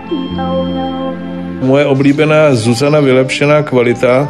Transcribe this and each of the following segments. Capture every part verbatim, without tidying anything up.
Moje oblíbená Zuzana Vylepšená kvalita.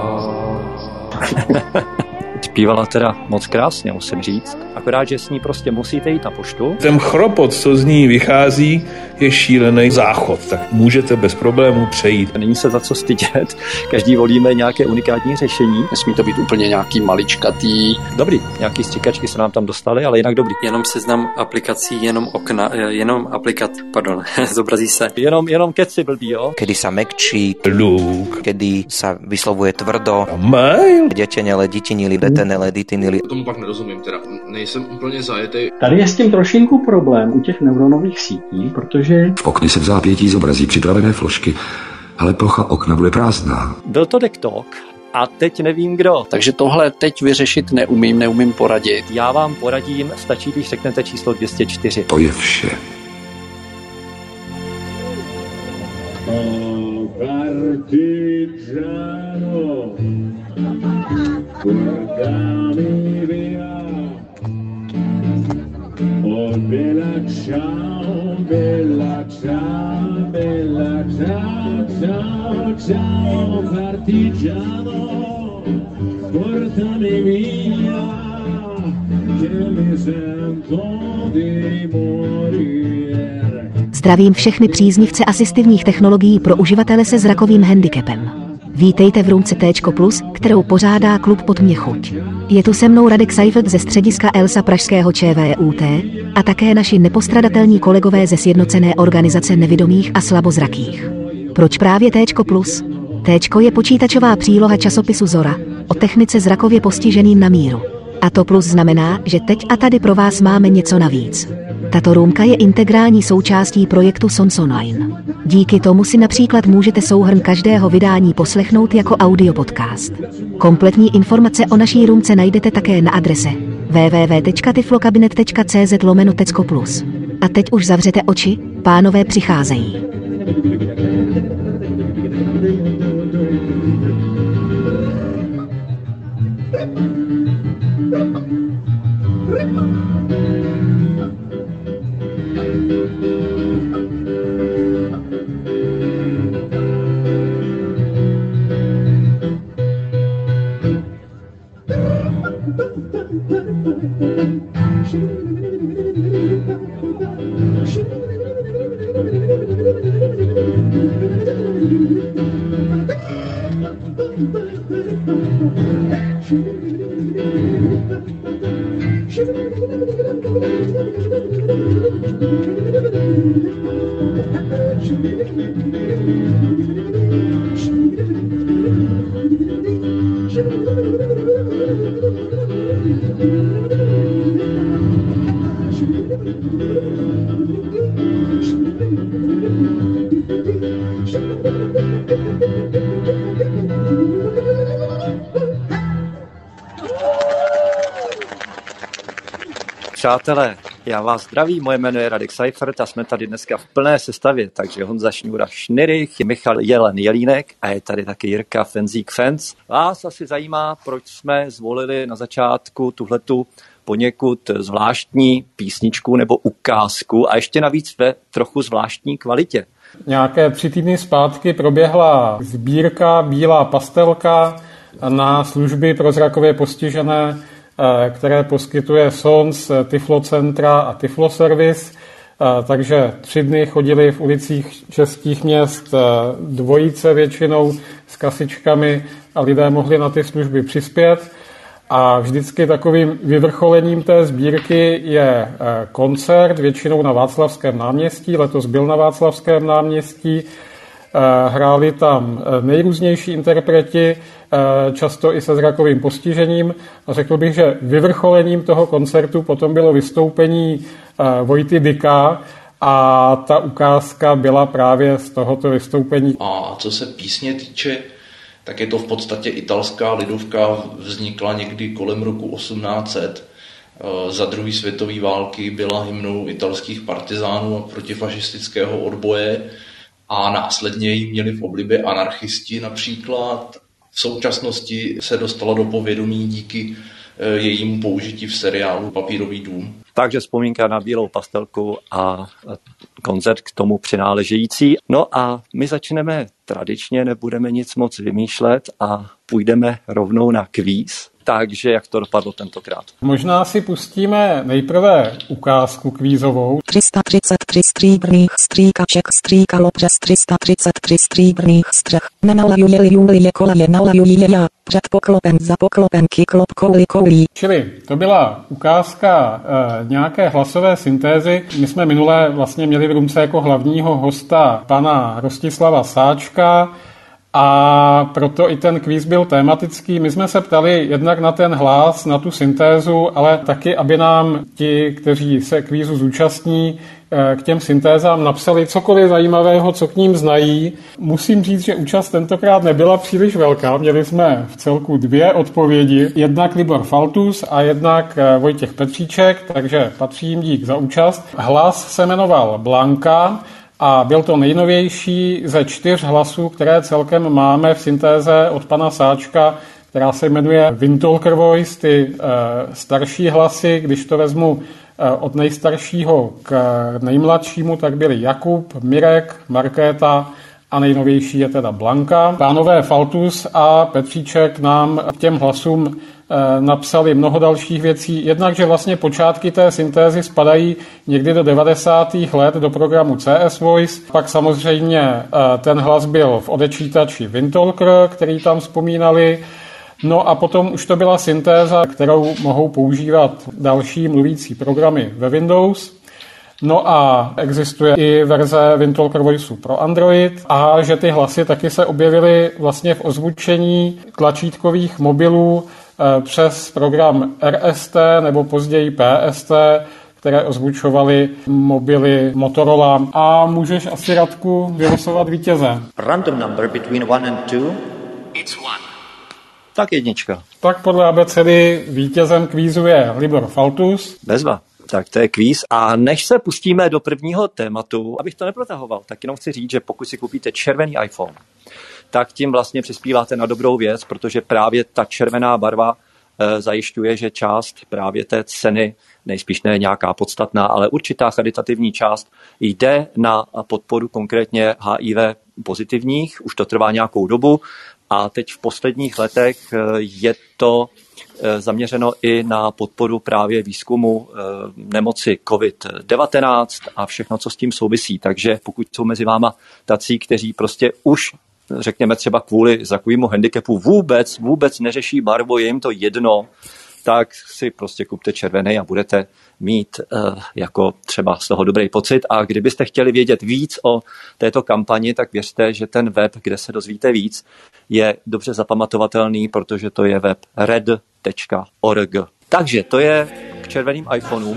Zpívala teda moc krásně, musím říct. Akorát, že s ní prostě musíte jít na poštu. Ten chropot, co z ní vychází, je šílený záchod, tak můžete bez problémů přejít. Není se za co stydět, každý volíme nějaké unikátní řešení. Nesmí to být úplně nějaký maličkatý. Dobrý, nějaký stříkačky se nám tam dostaly, ale jinak dobrý. Jenom seznam aplikací, jenom okna, jenom aplikat, pardon, zobrazí se. Jenom, jenom keci blbý, jo? Kedy sa mekčí, Luk. kedy sa vyslovuje tvrdo, Mail. detenele, ditinili, detenele, ditinili. Tomu pak nerozumím teda, nejsem úplně zajetý. Tady je s tím trošinku problém u těch neuronových sítí, protože v okně se v zápětí zobrazí připravené fložky, ale plocha okna bude prázdná. Byl to dektok a teď nevím kdo. Takže tohle teď vyřešit neumím, neumím poradit. Já vám poradím, stačí, když řeknete číslo dvě stě čtyři. To je vše. Oh, bella ciao, bella ciao, bella ciao, ciao, ciao, partigiano, portami via, che mi sento di morire. Zdravím všechny příznivce asistivních technologií pro uživatele se zrakovým handicapem. Vítejte v roomce T plus, kterou pořádá klub Pod mě chuť. Je tu se mnou Radek Seifert ze střediska Elsa pražského ČVUT a také naši nepostradatelní kolegové ze sjednocené organizace nevidomých a slabozrakých. Proč právě T plus? T je počítačová příloha časopisu Zora o technice zrakově postiženým na míru. A to plus znamená, že teď a tady pro vás máme něco navíc. Tato roomka je integrální součástí projektu Sons Online. Díky tomu si například můžete souhrn každého vydání poslechnout jako audio podcast. Kompletní informace o naší roomce najdete také na adrese w w w tečka tiflokabinet tečka c z lomeno tecko plus. A teď už zavřete oči, pánové přicházejí. Přátelé, já vás zdravím, moje jméno je Radek Seifert a jsme tady dneska v plné sestavě, takže Honza Šňůra Šnyrych, Michal Jelen Jelínek a je tady taky Jirka Fenzík Fenz. Vás asi zajímá, proč jsme zvolili na začátku tuhletu poněkud zvláštní písničku nebo ukázku a ještě navíc ve trochu zvláštní kvalitě. Nějaké tři týdny zpátky proběhla sbírka Bílá pastelka na služby pro zrakově postižené, které poskytuje Sons, Tiflocentra a Tifloservis. Takže tři dny chodili v ulicích českých měst dvojice většinou s kasičkami a lidé mohli na ty služby přispět. A vždycky takovým vyvrcholením té sbírky je koncert, většinou na Václavském náměstí. Letos byl na Václavském náměstí. Hráli tam nejrůznější interpreti, často i se zrakovým postižením. A řekl bych, že vyvrcholením toho koncertu potom bylo vystoupení Vojty Dyka a ta ukázka byla právě z tohoto vystoupení. A co se písně týče, tak je to v podstatě italská lidovka, vznikla někdy kolem roku osmnáct set. Za druhé světové války byla hymnou italských partizánů a protifašistického odboje a následně ji měli v oblibě anarchisti například. V současnosti se dostala do povědomí díky jejímu použití v seriálu Papírový dům. Takže vzpomínka na Bílou pastelku a koncert k tomu přináležející. No a my začneme tradičně, nebudeme nic moc vymýšlet a půjdeme rovnou na kvíz. Takže jak to dopadlo tentokrát? Možná si pustíme nejprve ukázku kvízovou. tři sta třicet tři stříbrných stříkaček stříkalo přes tři sta třicet tři stříbrných střech. Nenalajuje Julie koleje, nalajuje já. Před poklopem za poklopem kyklop kouli koulí. Čili to byla ukázka e, nějaké hlasové syntézy. My jsme minule vlastně měli v Rumce jako hlavního hosta pana Rostislava Sáčka, a proto i ten kvíz byl tematický. My jsme se ptali jednak na ten hlas, na tu syntézu, ale taky, aby nám ti, kteří se kvízu zúčastní, k těm syntézám napsali cokoliv zajímavého, co k ním znají. Musím říct, že účast tentokrát nebyla příliš velká. Měli jsme v celku dvě odpovědi. Jednak Libor Faltus a jednak Vojtěch Petříček, takže patří jim dík za účast. Hlas se jmenoval Blanka a byl to nejnovější ze čtyř hlasů, které celkem máme v syntéze od pana Sáčka, která se jmenuje Windtalker Voice, ty e, starší hlasy. Když to vezmu e, od nejstaršího k nejmladšímu, tak byli Jakub, Mirek, Markéta a nejnovější je teda Blanka. Pánové Faltus a Petříček nám k těm hlasům napsali mnoho dalších věcí. Jednak, že vlastně počátky té syntézy spadají někdy do devadesátých let do programu C S Voice. Pak samozřejmě ten hlas byl v odečítači Windtalker, který tam vzpomínali. No a potom už to byla syntéza, kterou mohou používat další mluvící programy ve Windows. No a existuje i verze Windtalker Voiceu pro Android a že ty hlasy taky se objevily vlastně v ozvučení tlačítkových mobilů přes program R S T nebo později P S T, které ozvučovaly mobily Motorola. A můžeš asi, Radku, vylosovat vítěze. Random number between one and two. It's one. Tak jednička. Tak podle abecedy vítězem kvízu je Libor Faltus. Bezva. Tak to je kvíz. A než se pustíme do prvního tématu, abych to neprotahoval, tak jenom chci říct, že pokud si koupíte červený iPhone, tak tím vlastně přispíváte na dobrou věc, protože právě ta červená barva e, zajišťuje, že část právě té ceny, nejspíš ne nějaká podstatná, ale určitá charitativní část, jde na podporu konkrétně H I V pozitivních. Už to trvá nějakou dobu a teď v posledních letech je to zaměřeno i na podporu právě výzkumu nemoci covid devatenáct a všechno, co s tím souvisí. Takže pokud jsou mezi váma tací, kteří prostě už, řekněme třeba kvůli takovému handicapu vůbec, vůbec neřeší barvu, je jim to jedno, tak si prostě kupte červený a budete mít uh, jako třeba z toho dobrý pocit. A kdybyste chtěli vědět víc o této kampani, tak věřte, že ten web, kde se dozvíte víc, je dobře zapamatovatelný, protože to je web red tečka org. Takže to je k červeným iPhoneům.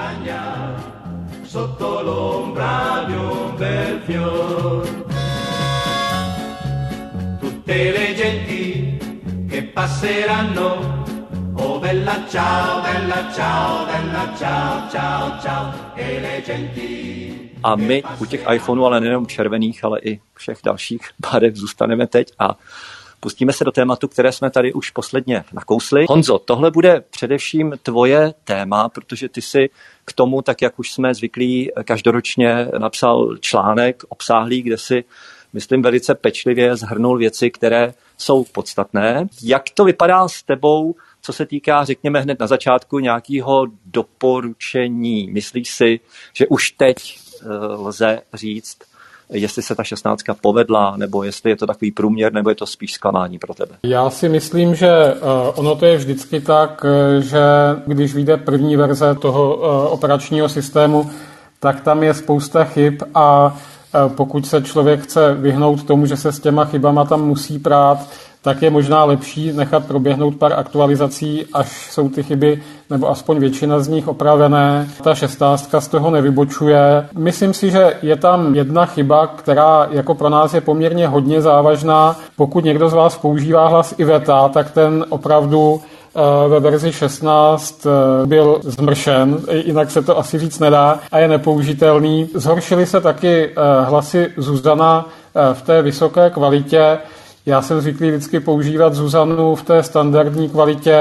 Tutte le genti che passeranno. Oh bella ciao, bella ciao, bella ciao, ciao, ciao, e le genti. A my u těch iPhoneů, ale nejenom červených, ale i všech dalších barev zůstaneme teď a pustíme se do tématu, které jsme tady už posledně nakousli. Honzo, tohle bude především tvoje téma, protože ty si k tomu, tak jak už jsme zvyklí, každoročně napsal článek obsáhlý, kde si, myslím, velice pečlivě shrnul věci, které jsou podstatné. Jak to vypadá s tebou, co se týká, řekněme hned na začátku, nějakého doporučení? Myslíš si, že už teď uh, lze říct, jestli se ta šestnáctka povedla, nebo jestli je to takový průměr, nebo je to spíš zklamání pro tebe? Já si myslím, že uh, ono to je vždycky tak, že když vyjde první verze toho uh, operačního systému, tak tam je spousta chyb a uh, pokud se člověk chce vyhnout tomu, že se s těma chybama tam musí prát, tak je možná lepší nechat proběhnout pár aktualizací, až jsou ty chyby, nebo aspoň většina z nich opravené. Ta šestnáctka z toho nevybočuje. Myslím si, že je tam jedna chyba, která jako pro nás je poměrně hodně závažná. Pokud někdo z vás používá hlas Iveta, tak ten opravdu ve verzi šestnáct byl zmršen, jinak se to asi říct nedá a je nepoužitelný. Zhoršily se taky hlasy Zuzana v té vysoké kvalitě. Já jsem zvyklý vždycky používat Zuzanu v té standardní kvalitě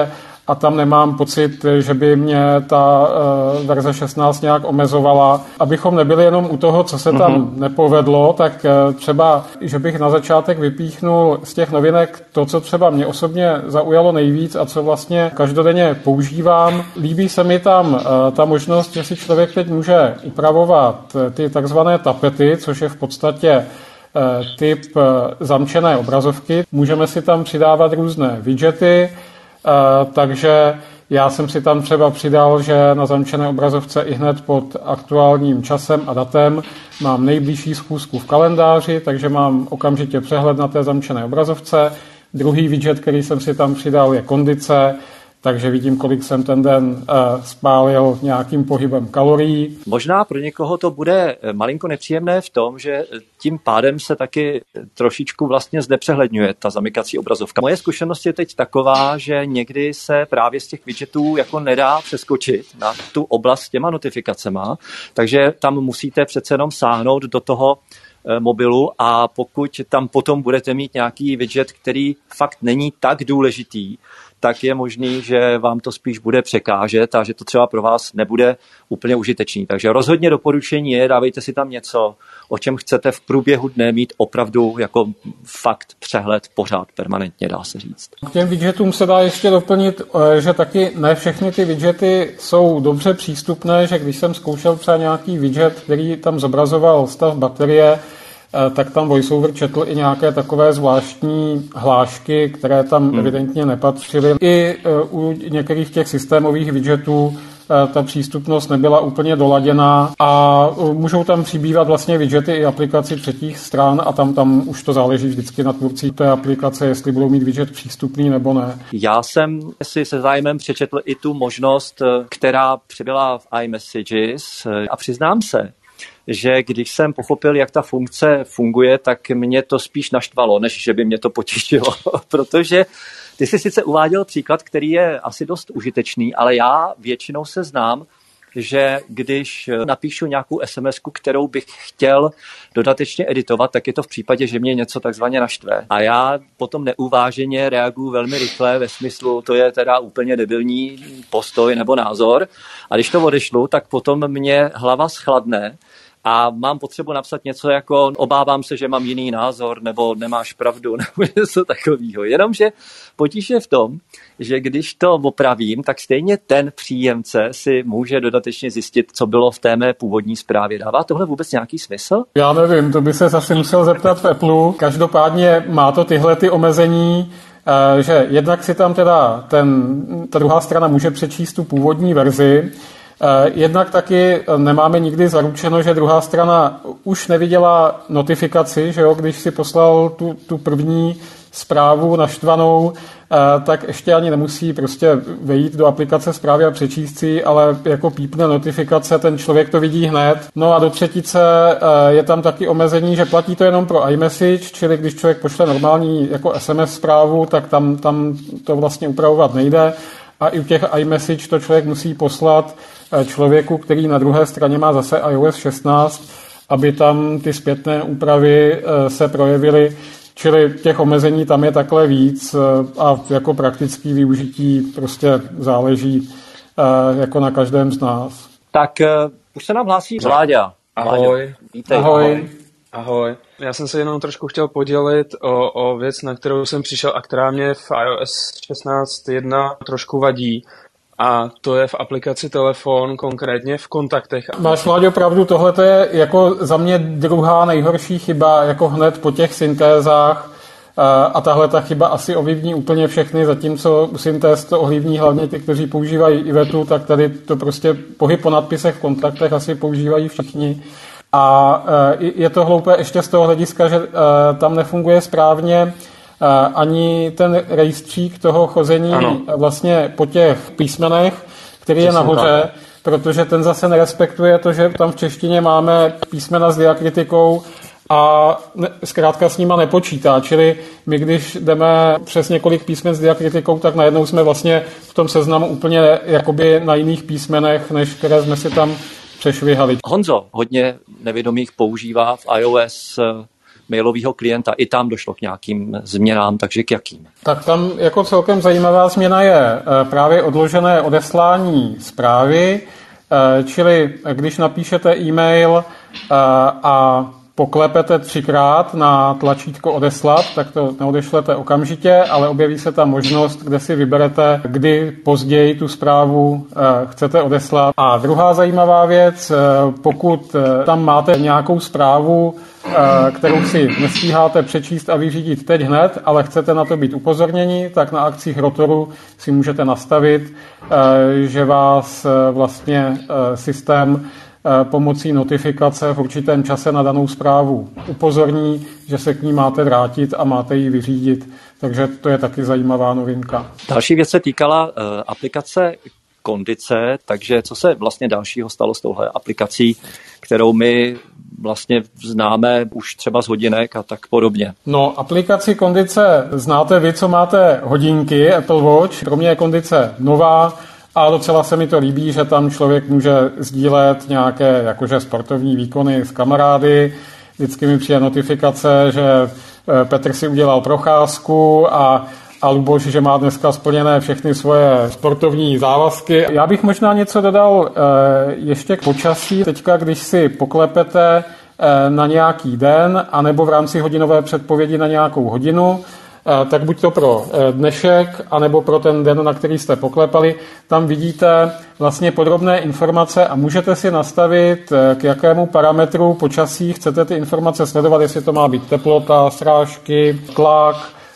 a tam nemám pocit, že by mě ta verze šestnáct nějak omezovala. Abychom nebyli jenom u toho, co se tam uh-huh. nepovedlo, tak třeba, že bych na začátek vypíchnul z těch novinek to, co třeba mě osobně zaujalo nejvíc a co vlastně každodenně používám. Líbí se mi tam ta možnost, že si člověk teď může upravovat ty takzvané tapety, což je v podstatě typ zamčené obrazovky. Můžeme si tam přidávat různé widgety, takže já jsem si tam třeba přidal, že na zamčené obrazovce i hned pod aktuálním časem a datem mám nejbližší schůzku v kalendáři, takže mám okamžitě přehled na té zamčené obrazovce. Druhý widget, který jsem si tam přidal, je kondice, takže vidím, kolik jsem ten den uh, spálil nějakým pohybem kalorií. Možná pro někoho to bude malinko nepříjemné v tom, že tím pádem se taky trošičku vlastně znepřehledňuje ta zamykací obrazovka. Moje zkušenost je teď taková, že někdy se právě z těch widgetů jako nedá přeskočit na tu oblast s těma notifikacema, takže tam musíte přece jenom sáhnout do toho mobilu a pokud tam potom budete mít nějaký widget, který fakt není tak důležitý, tak je možný, že vám to spíš bude překážet a že to třeba pro vás nebude úplně užitečný. Takže rozhodně doporučení je, dávejte si tam něco, o čem chcete v průběhu dne mít opravdu jako fakt přehled pořád permanentně, dá se říct. K těm widgetům se dá ještě doplnit, že taky ne všechny ty widgety jsou dobře přístupné, že když jsem zkoušel třeba nějaký widget, který tam zobrazoval stav baterie, tak tam VoiceOver četl i nějaké takové zvláštní hlášky, které tam hmm. evidentně nepatřily. I u některých těch systémových widgetů ta přístupnost nebyla úplně doladěná a můžou tam přibývat vlastně widgety i aplikaci třetích stran a tam, tam už to záleží vždycky na tvůrci té aplikace, jestli budou mít widget přístupný nebo ne. Já jsem si se zájmem přečetl i tu možnost, která přibyla v iMessages a přiznám se, že když jsem pochopil, jak ta funkce funguje, tak mě to spíš naštvalo, než že by mě to potěšilo, protože ty jsi sice uváděl příklad, který je asi dost užitečný, ale já většinou se znám, že když napíšu nějakou SMSku, kterou bych chtěl dodatečně editovat, tak je to v případě, že mě něco takzvaně naštve. A já potom neuváženě reaguju velmi rychle ve smyslu, to je teda úplně debilní postoj nebo názor. A když to odešlu, tak potom mě hlava schladne a mám potřebu napsat něco jako obávám se, že mám jiný názor, nebo nemáš pravdu, nebo něco takového. Jenomže potíž je v tom, že když to opravím, tak stejně ten příjemce si může dodatečně zjistit, co bylo v té mé původní zprávě. Dává tohle vůbec nějaký smysl? Já nevím, to by se zase musel zeptat v Apple. Každopádně má to tyhle ty omezení, že jednak si tam teda ten, ta druhá strana může přečíst tu původní verzi. Jednak taky nemáme nikdy zaručeno, že druhá strana už neviděla notifikaci, že jo, když si poslal tu, tu první zprávu naštvanou, tak ještě ani nemusí prostě vejít do aplikace zprávy a přečíst si, ale jako pípne notifikace, ten člověk to vidí hned. No a do třetice je tam taky omezení, že platí to jenom pro iMessage, čili když člověk pošle normální jako es em es zprávu, tak tam, tam to vlastně upravovat nejde. A i u těch iMessage to člověk musí poslat člověku, který na druhé straně má zase iOS šestnáct, aby tam ty zpětné úpravy se projevily. Čili těch omezení tam je takhle víc a jako praktický využití prostě záleží jako na každém z nás. Tak už se nám hlásí Vláďa. Ahoj. Vítej. Ahoj. Ahoj. Já jsem se jenom trošku chtěl podělit o, o věc, na kterou jsem přišel a která mě v iOS šestnáct tečka jedna trošku vadí. A to je v aplikaci telefon, konkrétně v kontaktech. Máš, Vláďo, pravdu, tohle je jako za mě druhá nejhorší chyba, jako hned po těch syntézách. A tahle ta chyba asi ovlivní úplně všechny, zatímco u syntéz to ovlivní hlavně ty, kteří používají ivetu, tak tady to prostě pohyb po nadpisech v kontaktech asi používají všichni. A je to hloupé ještě z toho hlediska, že tam nefunguje správně ani ten rejstřík toho chození ano. vlastně po těch písmenech, který je nahoře, tak. Protože ten zase nerespektuje to, že tam v češtině máme písmena s diakritikou a zkrátka s nima nepočítá. Čili my, když jdeme přes několik písmen s diakritikou, tak najednou jsme vlastně v tom seznamu úplně jakoby na jiných písmenech, než které jsme si tam přešvihali. Honzo, hodně nevědomých používá v iOS mailového klienta. I tam došlo k nějakým změnám, takže k jakým? Tak tam jako celkem zajímavá změna je právě odložené odeslání zprávy, čili když napíšete e-mail a poklepete třikrát na tlačítko odeslat, tak to neodešlete okamžitě, ale objeví se tam možnost, kde si vyberete, kdy později tu zprávu chcete odeslat. A druhá zajímavá věc, pokud tam máte nějakou zprávu, kterou si nestíháte přečíst a vyřídit teď hned, ale chcete na to být upozorněni, tak na akcích Rotoru si můžete nastavit, že vás vlastně systém pomocí notifikace v určitém čase na danou zprávu upozorní, že se k ní máte vrátit a máte ji vyřídit. Takže to je taky zajímavá novinka. Další věc se týkala uh, aplikace Kondice, takže co se vlastně dalšího stalo s touhle aplikací, kterou my vlastně známe už třeba z hodinek a tak podobně. No, aplikaci Kondice znáte vy, co máte hodinky Apple Watch. Pro mě je Kondice nová, a docela se mi to líbí, že tam člověk může sdílet nějaké jakože sportovní výkony s kamarády. Vždycky mi přijde notifikace, že Petr si udělal procházku a, a Luboš, že má dneska splněné všechny svoje sportovní závazky. Já bych možná něco dodal ještě k počasí. Teďka, když si poklepete na nějaký den, anebo v rámci hodinové předpovědi na nějakou hodinu, tak buď to pro dnešek, anebo pro ten den, na který jste poklepali, tam vidíte vlastně podrobné informace a můžete si nastavit, k jakému parametru počasí chcete ty informace sledovat, jestli to má být teplota, srážky, tlak,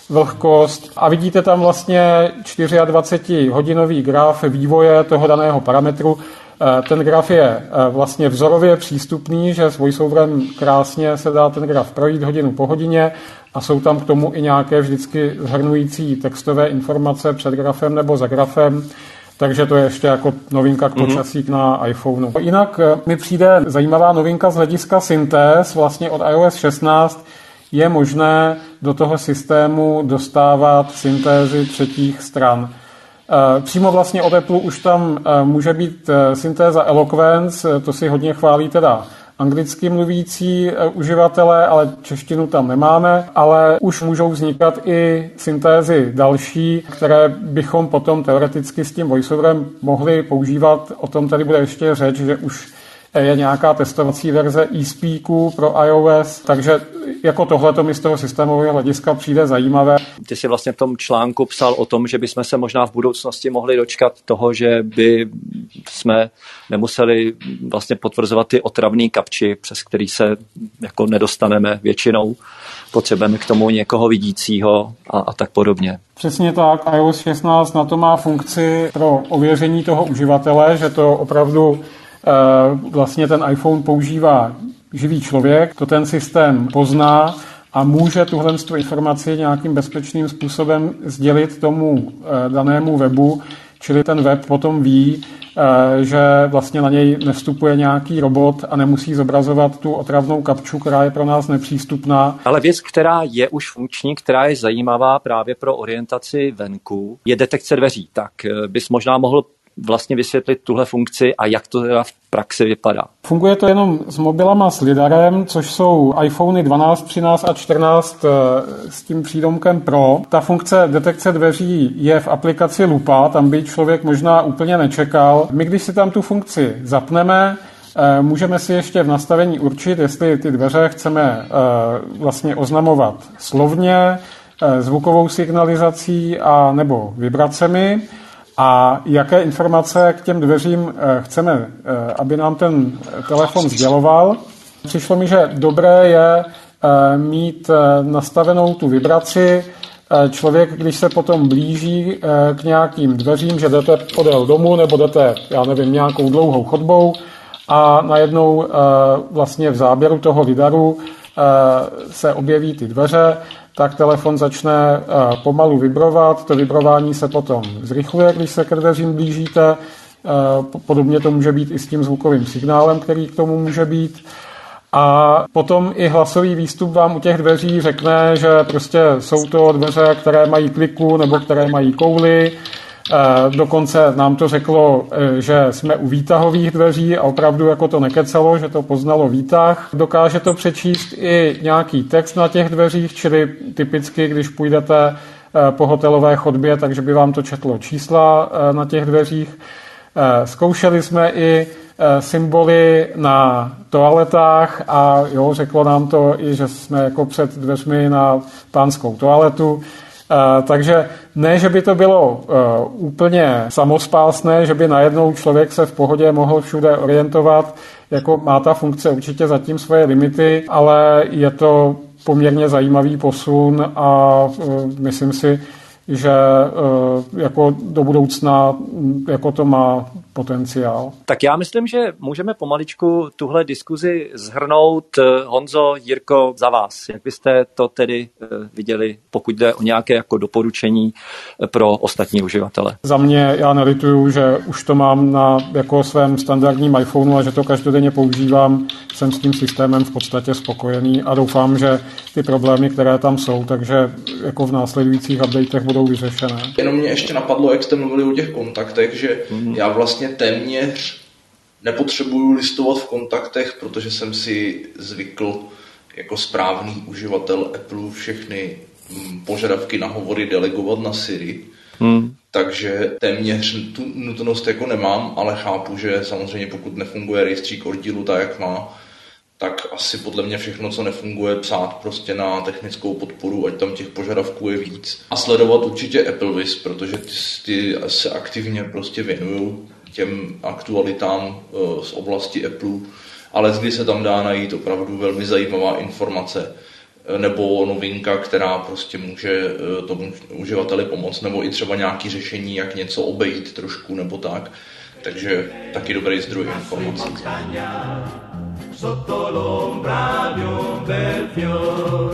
vlhkost a vidíte tam vlastně dvacetihodinový graf vývoje toho daného parametru. Ten graf je vlastně vzorově přístupný, že s VoiceOverem krásně se dá ten graf projít hodinu po hodině a jsou tam k tomu i nějaké vždycky shrnující textové informace před grafem nebo za grafem, takže to je ještě jako novinka k počasí mm-hmm. na iPhoneu. Jinak mi přijde zajímavá novinka z hlediska syntéz, vlastně od iOS šestnáct je možné do toho systému dostávat syntézy třetích stran. Přímo vlastně od Apple už tam může být syntéza Eloquence, to si hodně chválí teda anglicky mluvící uživatelé, ale češtinu tam nemáme, ale už můžou vznikat i syntézy další, které bychom potom teoreticky s tím VoiceOverem mohli používat. O tom tady bude ještě řeč, že už je nějaká testovací verze eSpeaku pro iOS, takže jako tohleto mi z toho systémového hlediska přijde zajímavé. Ty jsi vlastně v tom článku psal o tom, že bychom se možná v budoucnosti mohli dočkat toho, že by jsme nemuseli vlastně potvrzovat ty otravný kapči, přes který se jako nedostaneme většinou. Potřebujeme k tomu někoho vidícího a, a tak podobně. Přesně tak. iOS šestnáct na to má funkci pro ověření toho uživatele, že to opravdu vlastně ten iPhone používá živý člověk, to ten systém pozná a může tuhle informaci nějakým bezpečným způsobem sdělit tomu danému webu, čili ten web potom ví, že vlastně na něj nevstupuje nějaký robot a nemusí zobrazovat tu otravnou kapču, která je pro nás nepřístupná. Ale věc, která je už funkční, která je zajímavá právě pro orientaci venku, je detekce dveří. Tak bys možná mohl vlastně vysvětlit tuhle funkci a jak to teda v praxi vypadá. Funguje to jenom s mobilama s lidarem, což jsou iPhony dvanáct, třináct a čtrnáct s tím přídomkem Pro. Ta funkce detekce dveří je v aplikaci Lupa, tam by člověk možná úplně nečekal. My, když si tam tu funkci zapneme, můžeme si ještě v nastavení určit, jestli ty dveře chceme vlastně oznamovat slovně, zvukovou signalizací a nebo vibracemi. A jaké informace k těm dveřím chceme, aby nám ten telefon sděloval. Přišlo mi, že dobré je mít nastavenou tu vibraci. Člověk, když se potom blíží k nějakým dveřím, že jdete podél domu nebo jdete, já nevím, nějakou dlouhou chodbou a najednou vlastně v záběru toho lidaru se objeví ty dveře, tak telefon začne pomalu vibrovat, to vibrování se potom zrychluje, když se ke dveřím blížíte, podobně to může být i s tím zvukovým signálem, který k tomu může být. A potom i hlasový výstup vám u těch dveří řekne, že prostě jsou to dveře, které mají kliku nebo které mají kouli, Dokonce nám to řeklo, že jsme u výtahových dveří a opravdu jako to nekecelo, že to poznalo výtah. Dokáže to přečíst i nějaký text na těch dveřích, čili typicky, když půjdete po hotelové chodbě, takže by vám to četlo čísla na těch dveřích. Zkoušeli jsme i symboly na toaletách a jo, řeklo nám to i, že jsme jako před dveřmi na pánskou toaletu. Takže ne, že by to bylo úplně samospásné, že by najednou člověk se v pohodě mohl všude orientovat, jako má ta funkce určitě zatím svoje limity, ale je to poměrně zajímavý posun a myslím si, že jako do budoucna jako to má potenciál. Tak já myslím, že můžeme pomaličku tuhle diskuzi shrnout. Honzo, Jirko, za vás. Jak byste to tedy viděli, pokud jde o nějaké jako doporučení pro ostatní uživatele? Za mě, já nelituju, že už to mám na jako svém standardním iPhoneu a že to každodenně používám. Jsem s tím systémem v podstatě spokojený a doufám, že ty problémy, které tam jsou, takže jako v následujících updatech budou vyřešené. Jenom mě ještě napadlo, jak jste mluvili o těch kontaktech, že mm. já vlastně téměř nepotřebuju listovat v kontaktech, protože jsem si zvykl jako správný uživatel Apple všechny požadavky na hovory delegovat na Siri. Mm. Takže téměř tu nutnost jako nemám, ale chápu, že samozřejmě pokud nefunguje rejstřík oddílu tak, jak má, tak asi podle mě všechno, co nefunguje, psát prostě na technickou podporu, ať tam těch požadavků je víc. A sledovat určitě AppleVis, protože ty, ty se aktivně prostě věnují těm aktualitám uh, z oblasti Apple, ale kdy se tam dá najít opravdu velmi zajímavá informace nebo novinka, která prostě může uh, tomu uživateli pomoct, nebo i třeba nějaké řešení, jak něco obejít trošku nebo tak. Takže taky dobrý zdroj informací. Sotto l'ombra di un bel fior,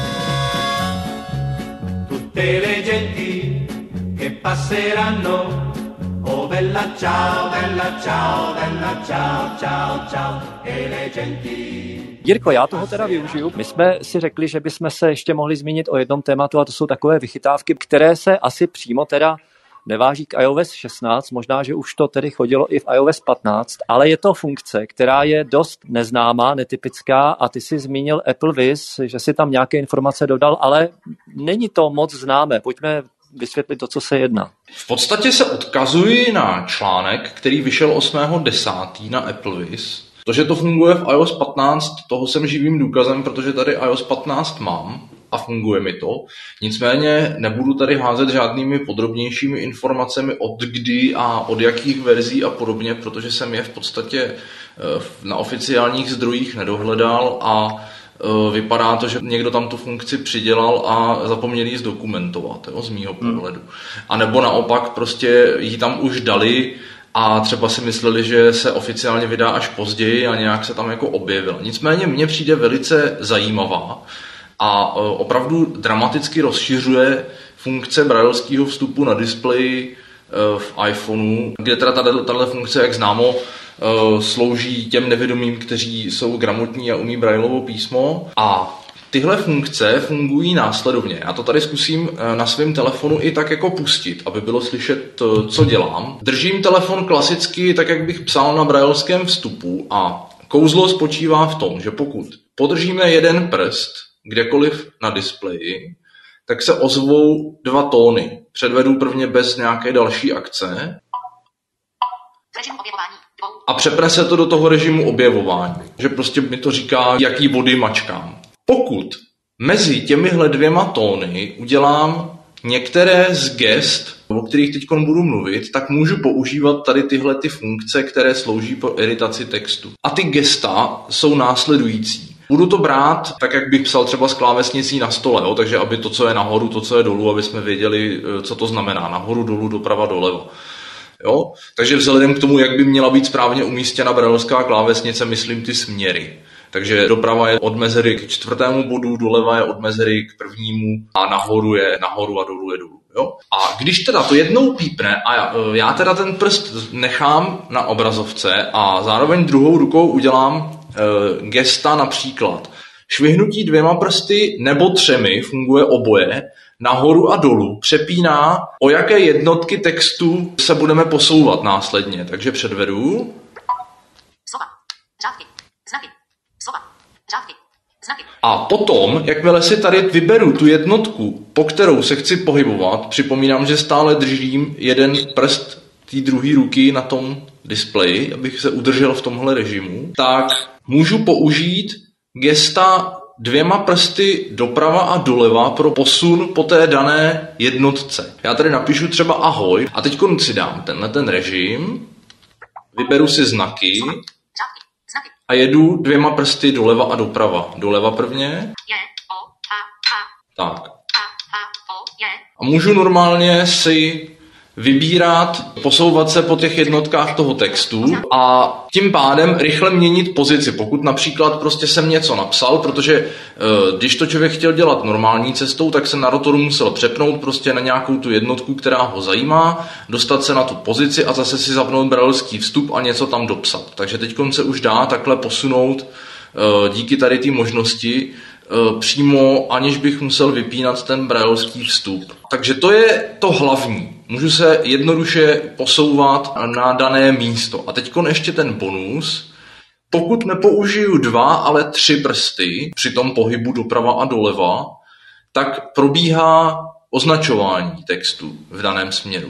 tutte le genti che passeranno, oh bella ciao, bella ciao, bella ciao, ciao, ciao, e le genti. Jirko, já toho teda využiju. My jsme si řekli, že bychom se ještě mohli zmínit o jednom tématu a to jsou takové vychytávky, které se asi přímo teda neváží k iOS šestnáct, možná, že už to tedy chodilo i v iOS patnáct, ale je to funkce, která je dost neznámá, netypická a ty jsi zmínil AppleVis, že si tam nějaké informace dodal, ale není to moc známé. Pojďme vysvětlit to, co se jedná. V podstatě se odkazuji na článek, který vyšel osmého desátého na AppleVis. To, že to funguje v iOS patnáct, toho jsem živým důkazem, protože tady iOS patnáct mám a funguje mi to. Nicméně nebudu tady házet žádnými podrobnějšími informacemi od kdy a od jakých verzí a podobně, protože jsem je v podstatě na oficiálních zdrojích nedohledal a vypadá to, že někdo tam tu funkci přidělal a zapomněl ji zdokumentovat, jo, z mýho pohledu. A nebo naopak prostě ji tam už dali a třeba si mysleli, že se oficiálně vydá až později a nějak se tam jako objevila. Nicméně mně přijde velice zajímavá a opravdu dramaticky rozšiřuje funkce brailského vstupu na displeji v iPhoneu, kde teda tato funkce, jak známo, slouží těm nevědomým, kteří jsou gramotní a umí brailovo písmo. A tyhle funkce fungují následovně. Já to tady zkusím na svém telefonu i tak jako pustit, aby bylo slyšet, co dělám. Držím telefon klasicky, tak jak bych psal na brailském vstupu a kouzlo spočívá v tom, že pokud podržíme jeden prst kdekoliv na displeji, tak se ozvou dva tóny. Předvedu prvně bez nějaké další akce a přepne se to do toho režimu objevování, že prostě mi to říká, jaký body mačkám. Pokud mezi těmihle dvěma tóny udělám některé z gest, o kterých teď budu mluvit, tak můžu používat tady tyhle ty funkce, které slouží pro editaci textu. A ty gesta jsou následující. Budu to brát tak, jak bych psal třeba s klávesnicí na stole, jo? Takže aby to, co je nahoru, to, co je dolů, aby jsme věděli, co to znamená. Nahoru, dolů, doprava, doleva. Jo? Takže vzhledem k tomu, jak by měla být správně umístěna brailská klávesnice, myslím ty směry. Takže doprava je od mezery k čtvrtému bodu, doleva je od mezery k prvnímu a nahoru je nahoru a dolů je dolů. Jo? A když teda to jednou pípne a já, já teda ten prst nechám na obrazovce a zároveň druhou rukou udělám e, gesta například švihnutí dvěma prsty nebo třemi, funguje oboje, nahoru a dolů přepíná, o jaké jednotky textu se budeme posouvat následně. Takže předvedu. Slova, řádky, znaky, slova, řádky, znaky. A potom, jakmile si tady vyberu tu jednotku, po kterou se chci pohybovat, připomínám, že stále držím jeden prst té druhé ruky na tom displeji, abych se udržel v tomhle režimu, tak můžu použít gesta dvěma prsty doprava a doleva pro posun po té dané jednotce. Já tady napíšu třeba ahoj a teď si dám tenhle ten režim, vyberu si znaky a jedu dvěma prsty doleva a doprava. Doleva prvně. Tak. A můžu normálně si vybírat, posouvat se po těch jednotkách toho textu a tím pádem rychle měnit pozici. Pokud například prostě jsem něco napsal, protože když to člověk chtěl dělat normální cestou, tak se na rotoru musel přepnout prostě na nějakou tu jednotku, která ho zajímá, dostat se na tu pozici a zase si zapnout braillovský vstup a něco tam dopsat. Takže teď se už dá takhle posunout díky tady té možnosti přímo, aniž bych musel vypínat ten braillovský vstup. Takže to je to hlavní. Můžu se jednoduše posouvat na dané místo. A teď ještě ten bonus. Pokud nepoužiju dva, ale tři prsty při tom pohybu doprava a doleva, tak probíhá označování textu v daném směru.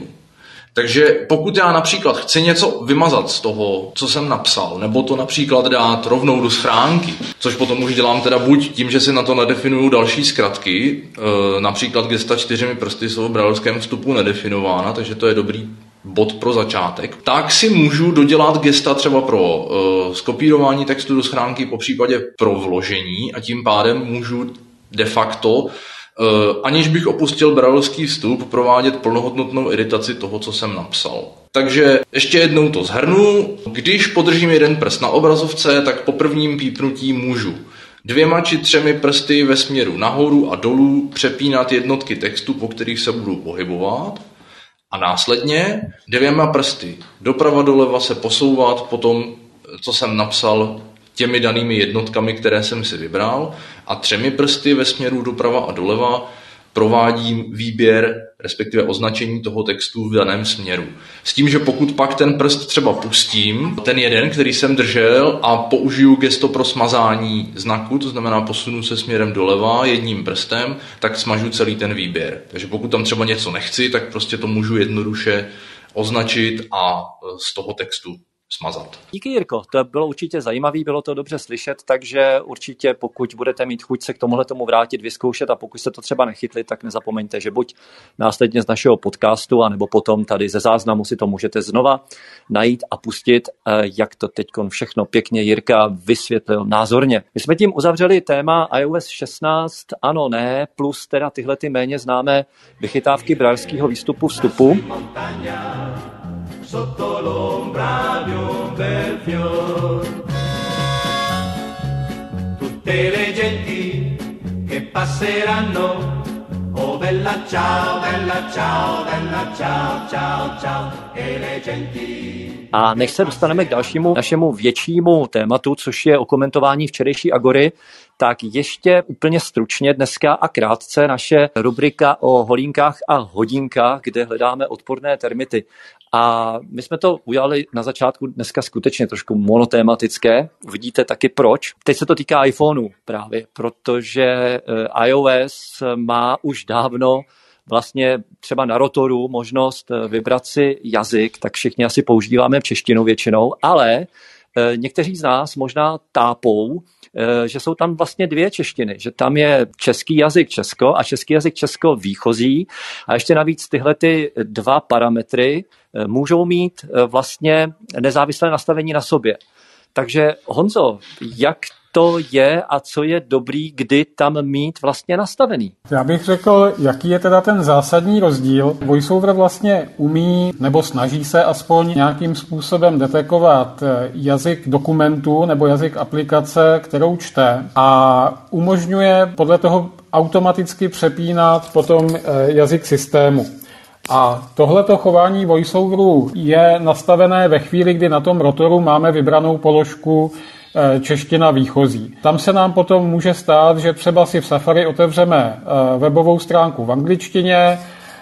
Takže pokud já například chci něco vymazat z toho, co jsem napsal, nebo to například dát rovnou do schránky, což potom už dělám teda buď tím, že si na to nedefinuju další zkratky, e, například gesta čtyřmi prsty jsou v braillovském vstupu nedefinována, takže to je dobrý bod pro začátek, tak si můžu dodělat gesta třeba pro e, skopírování textu do schránky, popřípadě pro vložení a tím pádem můžu de facto Uh, aniž bych opustil braillovský vstup, provádět plnohodnotnou editaci toho, co jsem napsal. Takže ještě jednou to shrnu. Když podržím jeden prst na obrazovce, tak po prvním pípnutí můžu dvěma či třemi prsty ve směru nahoru a dolů přepínat jednotky textu, po kterých se budu pohybovat. A následně dvěma prsty doprava doleva se posouvat po tom, co jsem napsal, těmi danými jednotkami, které jsem si vybral, a třemi prsty ve směru doprava a doleva provádím výběr, respektive označení toho textu v daném směru. S tím, že pokud pak ten prst třeba pustím, ten jeden, který jsem držel, a použiju gesto pro smazání znaku, to znamená posunu se směrem doleva jedním prstem, tak smažu celý ten výběr. Takže pokud tam třeba něco nechci, tak prostě to můžu jednoduše označit a z toho textu smazat. Díky, Jirko, to bylo určitě zajímavý, bylo to dobře slyšet, takže určitě pokud budete mít chuť se k tomuhle tomu vrátit, vyzkoušet a pokud jste to třeba nechytli, tak nezapomeňte, že buď následně z našeho podcastu, anebo potom tady ze záznamu si to můžete znova najít a pustit, jak to teďkon všechno pěkně Jirka vysvětlil názorně. My jsme tím uzavřeli téma iOS šestnáct, ano, ne, plus teda tyhle ty méně známé vychytávky braillovského výstupu vstupu. Sotto l'ombra di un bel fior, tutte le genti che passeranno, oh bella ciao, bella ciao, bella ciao, ciao, ciao, e le genti. A než se dostaneme k dalšímu našemu většímu tématu, což je okomentování včerejší Agory, tak ještě úplně stručně dneska a krátce naše rubrika o holínkách a hodinkách, kde hledáme odporné termity. A my jsme to udělali na začátku dneska skutečně trošku monotématické. Vidíte taky proč. Teď se to týká iPhoneu právě, protože iOS má už dávno vlastně třeba na rotoru možnost vybrat si jazyk, tak všichni asi používáme češtinu většinou, ale někteří z nás možná tápou, že jsou tam vlastně dvě češtiny, že tam je český jazyk Česko a český jazyk Česko výchozí a ještě navíc tyhle ty dva parametry můžou mít vlastně nezávislé nastavení na sobě. Takže Honzo, jak to je a co je dobrý, kdy tam mít vlastně nastavený? Já bych řekl, jaký je teda ten zásadní rozdíl. VoiceOver vlastně umí, nebo snaží se aspoň nějakým způsobem detekovat jazyk dokumentu nebo jazyk aplikace, kterou čte, a umožňuje podle toho automaticky přepínat potom jazyk systému. A tohleto chování VoiceOveru je nastavené ve chvíli, kdy na tom rotoru máme vybranou položku čeština výchozí. Tam se nám potom může stát, že třeba si v Safari otevřeme webovou stránku v angličtině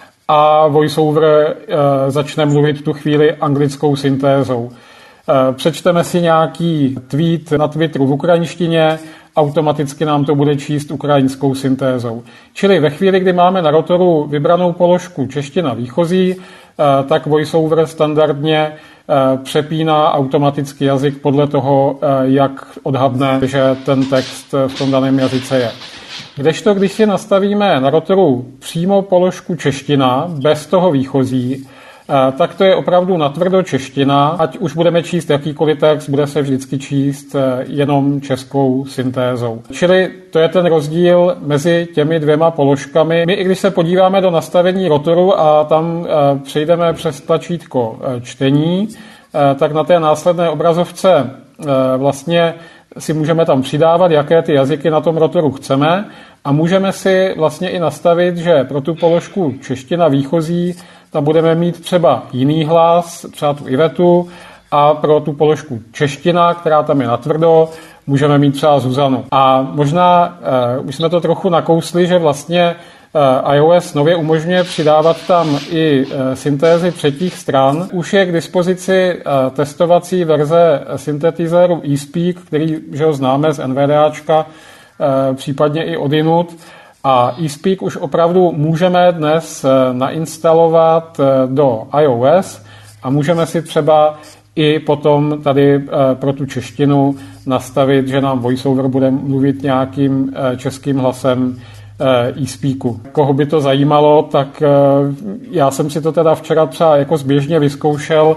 a VoiceOver začne mluvit v tu chvíli anglickou syntézou. Přečteme si nějaký tweet na Twitteru v ukrajinštině, automaticky nám to bude číst ukrajinskou syntézou. Čili ve chvíli, kdy máme na rotoru vybranou položku čeština výchozí, tak VoiceOver standardně přepíná automaticky jazyk podle toho, jak odhadne, že ten text v tom daném jazyce je. Kdežto, když si nastavíme na rotoru přímo položku čeština, bez toho výchozí, tak to je opravdu natvrdo čeština. Ať už budeme číst jakýkoliv text, bude se vždycky číst jenom českou syntézou. Čili to je ten rozdíl mezi těmi dvěma položkami. My, i když se podíváme do nastavení rotoru a tam přejdeme přes tlačítko čtení, tak na té následné obrazovce vlastně si můžeme tam přidávat, jaké ty jazyky na tom rotoru chceme a můžeme si vlastně i nastavit, že pro tu položku čeština výchozí tam budeme mít třeba jiný hlas, třeba tu Ivetu, a pro tu položku čeština, která tam je natvrdo, můžeme mít třeba Zuzanu. A možná uh, už jsme to trochu nakousli, že vlastně uh, iOS nově umožňuje přidávat tam i uh, syntézy třetích stran. Už je k dispozici uh, testovací verze syntetizeru eSpeak, který že ho známe z NVDAčka, uh, případně i odinut. A eSpeak už opravdu můžeme dnes nainstalovat do iOS a můžeme si třeba i potom tady pro tu češtinu nastavit, že nám VoiceOver bude mluvit nějakým českým hlasem eSpeaku. Koho by to zajímalo, tak já jsem si to teda včera třeba jako zběžně vyzkoušel.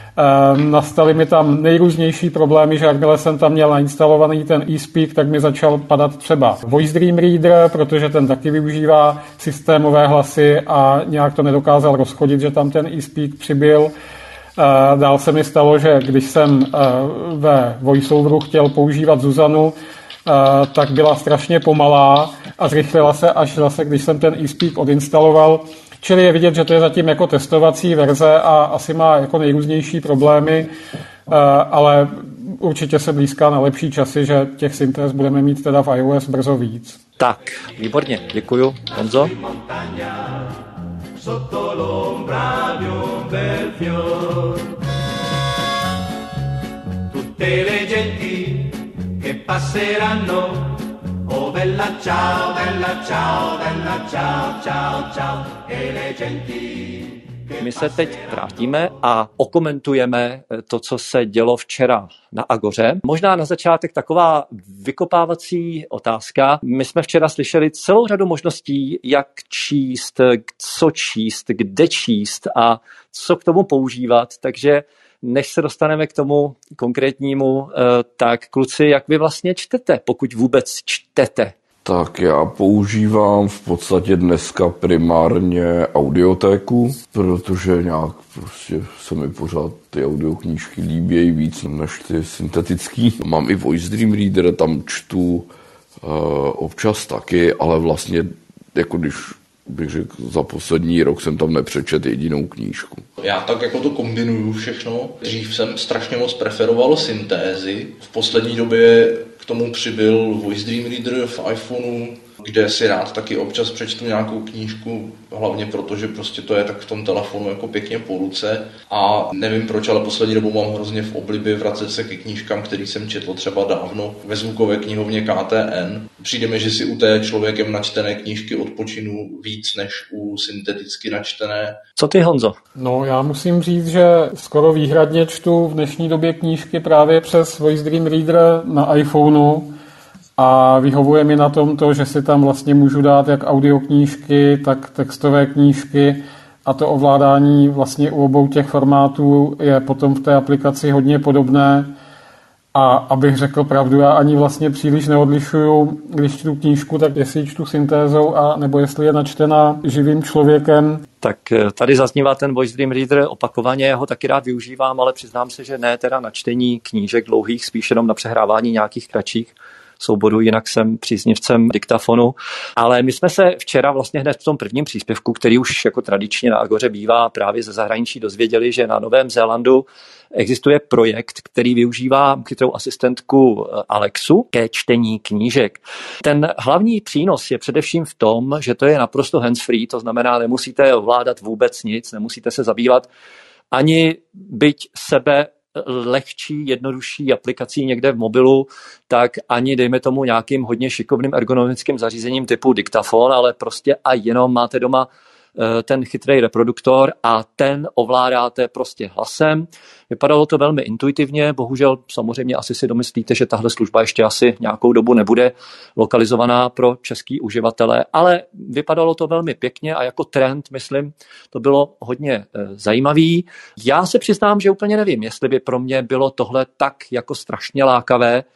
Nastaly mi tam nejrůznější problémy, že jakmile jsem tam měl nainstalovaný ten eSpeak, tak mi začal padat třeba Voice Dream Reader, protože ten taky využívá systémové hlasy a nějak to nedokázal rozchodit, že tam ten eSpeak přibyl. Dál se mi stalo, že když jsem ve VoiceOveru chtěl používat Zuzanu, tak byla strašně pomalá a zrychlila se až zase, když jsem ten eSpeak odinstaloval. Čili je vidět, že to je zatím jako testovací verze a asi má jako nejrůznější problémy, ale určitě se blízká na lepší časy, že těch syntéz budeme mít teda v iOS brzo víc. Tak, výborně, děkuju. Honzo? Oh bella ciao, bella ciao, bella ciao, ciao, ciao, e le genti. My se teď vrátíme a okomentujeme to, co se dělo včera na Agoře. Možná na začátek taková vykopávací otázka. My jsme včera slyšeli celou řadu možností, jak číst, co číst, kde číst a co k tomu používat, takže než se dostaneme k tomu konkrétnímu, tak kluci, jak vy vlastně čtete, pokud vůbec čtete? Tak já používám v podstatě dneska primárně audiotéku, protože nějak prostě se mi pořád ty audioknížky líbějí víc než ty syntetický. Mám i Voice Dream Reader, tam čtu uh, občas taky, ale vlastně jako když bych řekl, za poslední rok jsem tam nepřečet jedinou knížku. Já tak jako to kombinuju všechno. Dřív jsem strašně moc preferoval syntézy. V poslední době k tomu přibyl Voice Dream Reader v iPhoneu, kde si rád taky občas přečtu nějakou knížku, hlavně proto, že prostě to je tak v tom telefonu jako pěkně po ruce. A nevím proč, ale poslední dobou mám hrozně v oblibě vracet se ke knížkám, který jsem četl třeba dávno ve zvukové knihovně K T N. Přijde mi, že si u té člověkem načtené knížky odpočinu víc než u synteticky načtené. Co ty, Honzo? No, já musím říct, že skoro výhradně čtu v dnešní době knížky právě přes Voice Dream Reader na iPhoneu. A vyhovuje mi na tom to, že si tam vlastně můžu dát jak audioknížky, tak textové knížky a to ovládání vlastně u obou těch formátů je potom v té aplikaci hodně podobné. A abych řekl pravdu, já ani vlastně příliš neodlišuju, když čtu knížku, tak jestli ji čtu syntézou a nebo jestli je načtená živým člověkem. Tak tady zaznívá ten Voice Dream Reader opakovaně, já ho taky rád využívám, ale přiznám se, že ne teda na čtení knížek dlouhých, spíš jenom na přehrávání nějakých kratších souboru, jinak jsem příznivcem diktafonu. Ale my jsme se včera vlastně hned v tom prvním příspěvku, který už jako tradičně na Agoře bývá, právě ze zahraničí dozvěděli, že na Novém Zélandu existuje projekt, který využívá chytrou asistentku Alexu ke čtení knížek. Ten hlavní přínos je především v tom, že to je naprosto hands-free, to znamená, nemusíte ovládat vůbec nic, nemusíte se zabývat ani byť sebe lehčí, jednodušší aplikací někde v mobilu, tak ani dejme tomu nějakým hodně šikovným ergonomickým zařízením typu diktafon, ale prostě a jenom máte doma ten chytrý reproduktor a ten ovládáte prostě hlasem. Vypadalo to velmi intuitivně, bohužel samozřejmě asi si domyslíte, že tahle služba ještě asi nějakou dobu nebude lokalizovaná pro český uživatele, ale vypadalo to velmi pěkně a jako trend, myslím, to bylo hodně zajímavý. Já se přiznám, že úplně nevím, jestli by pro mě bylo tohle tak jako strašně lákavé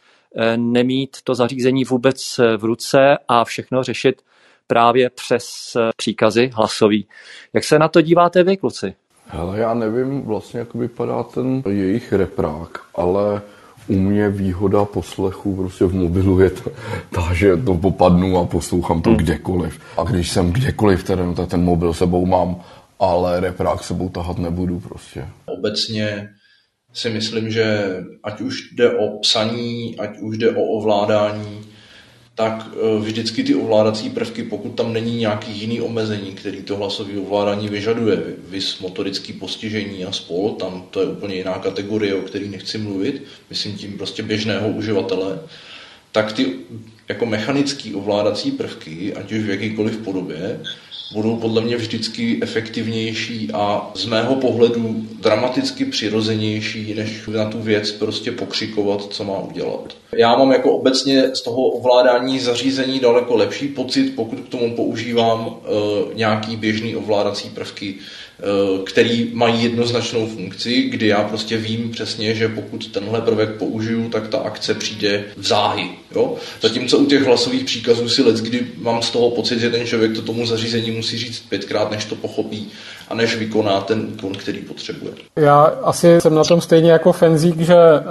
nemít to zařízení vůbec v ruce a všechno řešit právě přes příkazy hlasový. Jak se na to díváte vy, kluci? Hele, já nevím vlastně, jak vypadá ten jejich reprák, ale u mě výhoda poslechu prostě v mobilu je ta, ta že to popadnu a poslouchám to hmm. kdekoliv. A když jsem kdekoliv, ten, ten mobil sebou mám, ale reprák sebou tahat nebudu prostě. Obecně si myslím, že ať už jde o psaní, ať už jde o ovládání, tak vždycky ty ovládací prvky, pokud tam není nějaký jiný omezení, který to hlasové ovládání vyžaduje, vys motorické postižení a spol, tam to je úplně jiná kategorie, o který nechci mluvit, myslím tím prostě běžného uživatele, tak ty jako mechanické ovládací prvky, ať už v jakýkoliv podobě, budou podle mě vždycky efektivnější a z mého pohledu dramaticky přirozenější, než na tu věc prostě pokřikovat, co má udělat. Já mám jako obecně z toho ovládání zařízení daleko lepší pocit, pokud k tomu používám uh, nějaký běžný ovládací prvky, uh, který mají jednoznačnou funkci, kdy já prostě vím přesně, že pokud tenhle prvek použiju, tak ta akce přijde v záhy. Jo? Zatímco u těch hlasových příkazů si leckdy mám z toho pocit, že ten člověk to tomu zařízení musí říct pětkrát, než to pochopí a než vykoná ten úkon, který potřebuje. Já asi jsem na tom stejně jako Fenzík, že eh,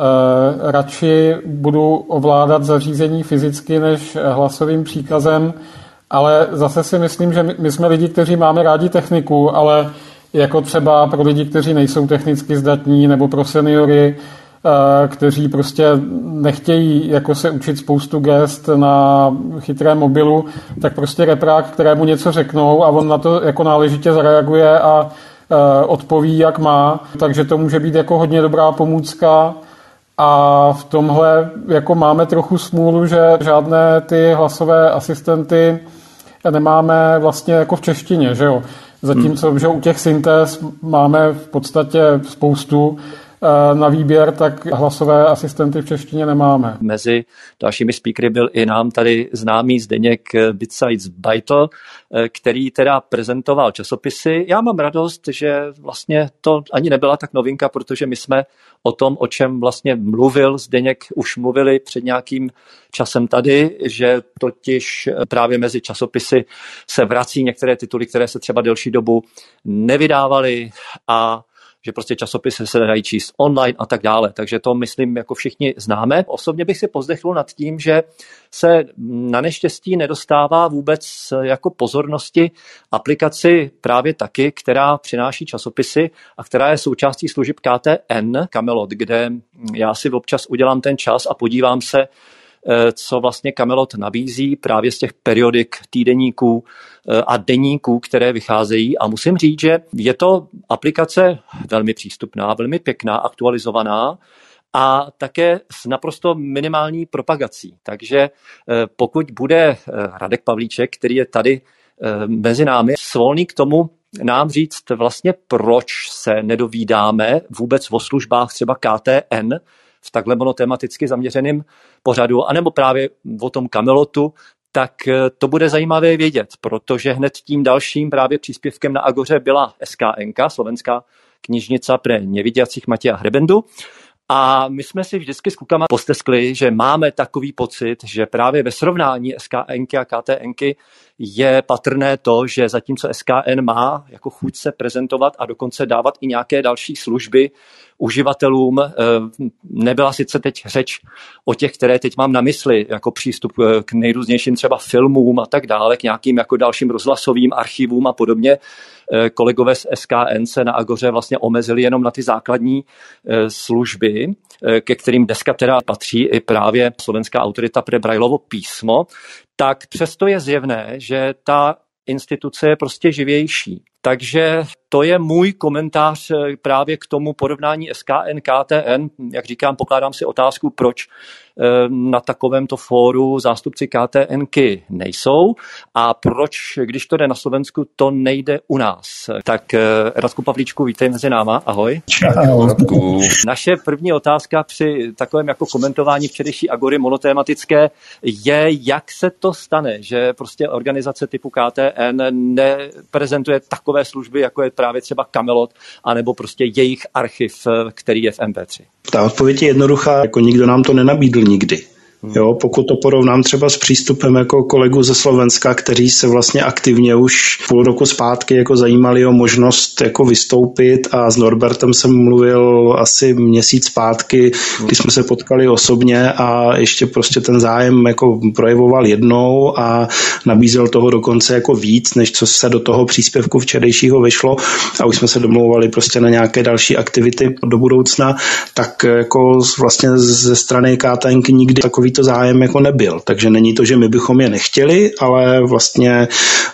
radši budu ovládat zařízení fyzicky než hlasovým příkazem, ale zase si myslím, že my, my jsme lidi, kteří máme rádi techniku, ale jako třeba pro lidi, kteří nejsou technicky zdatní, nebo pro seniory, kteří prostě nechtějí jako se učit spoustu gest na chytrém mobilu, tak prostě reprák, kterému něco řeknou a on na to jako náležitě zareaguje a odpoví, jak má. Takže to může být jako hodně dobrá pomůcka a v tomhle jako máme trochu smůlu, že žádné ty hlasové asistenty nemáme vlastně jako v češtině, že jo. Zatímco, hmm. že u těch syntéz máme v podstatě spoustu na výběr, tak hlasové asistenty v češtině nemáme. Mezi dalšími speakery byl i nám tady známý Zdeněk Bitsides Bajtl, který teda prezentoval časopisy. Já mám radost, že vlastně to ani nebyla tak novinka, protože my jsme o tom, o čem vlastně mluvil Zdeněk, už mluvili před nějakým časem tady, že totiž právě mezi časopisy se vrací některé tituly, které se třeba delší dobu nevydávaly a že prostě časopisy se dají číst online a tak dále. Takže to, myslím, jako všichni známe. Osobně bych si povzdechl nad tím, že se na neštěstí nedostává vůbec jako pozornosti aplikaci právě taky, která přináší časopisy a která je součástí služeb K T N, Camelot, kde já si občas udělám ten čas a podívám se, co vlastně Camelot nabízí právě z těch periodik, týdeníků a deníků, které vycházejí. A musím říct, že je to aplikace velmi přístupná, velmi pěkná, aktualizovaná a také s naprosto minimální propagací. Takže pokud bude Radek Pavlíček, který je tady mezi námi, svolný k tomu nám říct vlastně, proč se nedovídáme vůbec o službách třeba K T N, v takhle monotematicky zaměřeným pořadu, anebo právě o tom Camelotu, tak to bude zajímavé vědět, protože hned tím dalším právě příspěvkem na Agoře byla S K N K, Slovenská knižnica pre nevidiacich Matěja Hrebendu. A my jsme si vždycky s klukama posteskli, že máme takový pocit, že právě ve srovnání S K N K a K T N K je patrné to, že zatímco S K N má jako chuť se prezentovat a dokonce dávat i nějaké další služby uživatelům. Nebyla sice teď řeč o těch, které teď mám na mysli, jako přístup k nejrůznějším třeba filmům a tak dále, k nějakým jako dalším rozhlasovým archivům a podobně. Kolegové z S K N se na Agoře vlastně omezili jenom na ty základní služby, ke kterým dneska teda patří i právě Slovenská autorita pre Braillovo písmo, tak přesto je zjevné, že ta instituce je prostě živější. Takže to je můj komentář právě k tomu porovnání S K N K T N. Jak říkám, pokládám si otázku, proč na takovémto fóru zástupci K T N ky nejsou a proč, když to jde na Slovensku, to nejde u nás. Tak Radku Pavlíčku, vítej mezi náma, ahoj. Čau. Naše první otázka při takovém jako komentování včerejší Agory monotématické je, jak se to stane, že prostě organizace typu K T N neprezentuje takové služby, jako je právě třeba Camelot, anebo prostě jejich archiv, který je v M P tři. Ta odpověď je jednoduchá, jako nikdo nám to nenabídl nikdy. Jo, pokud to porovnám třeba s přístupem jako kolegů ze Slovenska, kteří se vlastně aktivně už půl roku zpátky jako zajímali o možnost jako vystoupit, a s Norbertem jsem mluvil asi měsíc zpátky, kdy jsme se potkali osobně a ještě prostě ten zájem jako projevoval jednou a nabízel toho dokonce jako víc, než co se do toho příspěvku včerejšího vyšlo, a už jsme se domlouvali prostě na nějaké další aktivity do budoucna, tak jako vlastně ze strany K T N ky nikdy takový to zájem jako nebyl. Takže není to, že my bychom je nechtěli, ale vlastně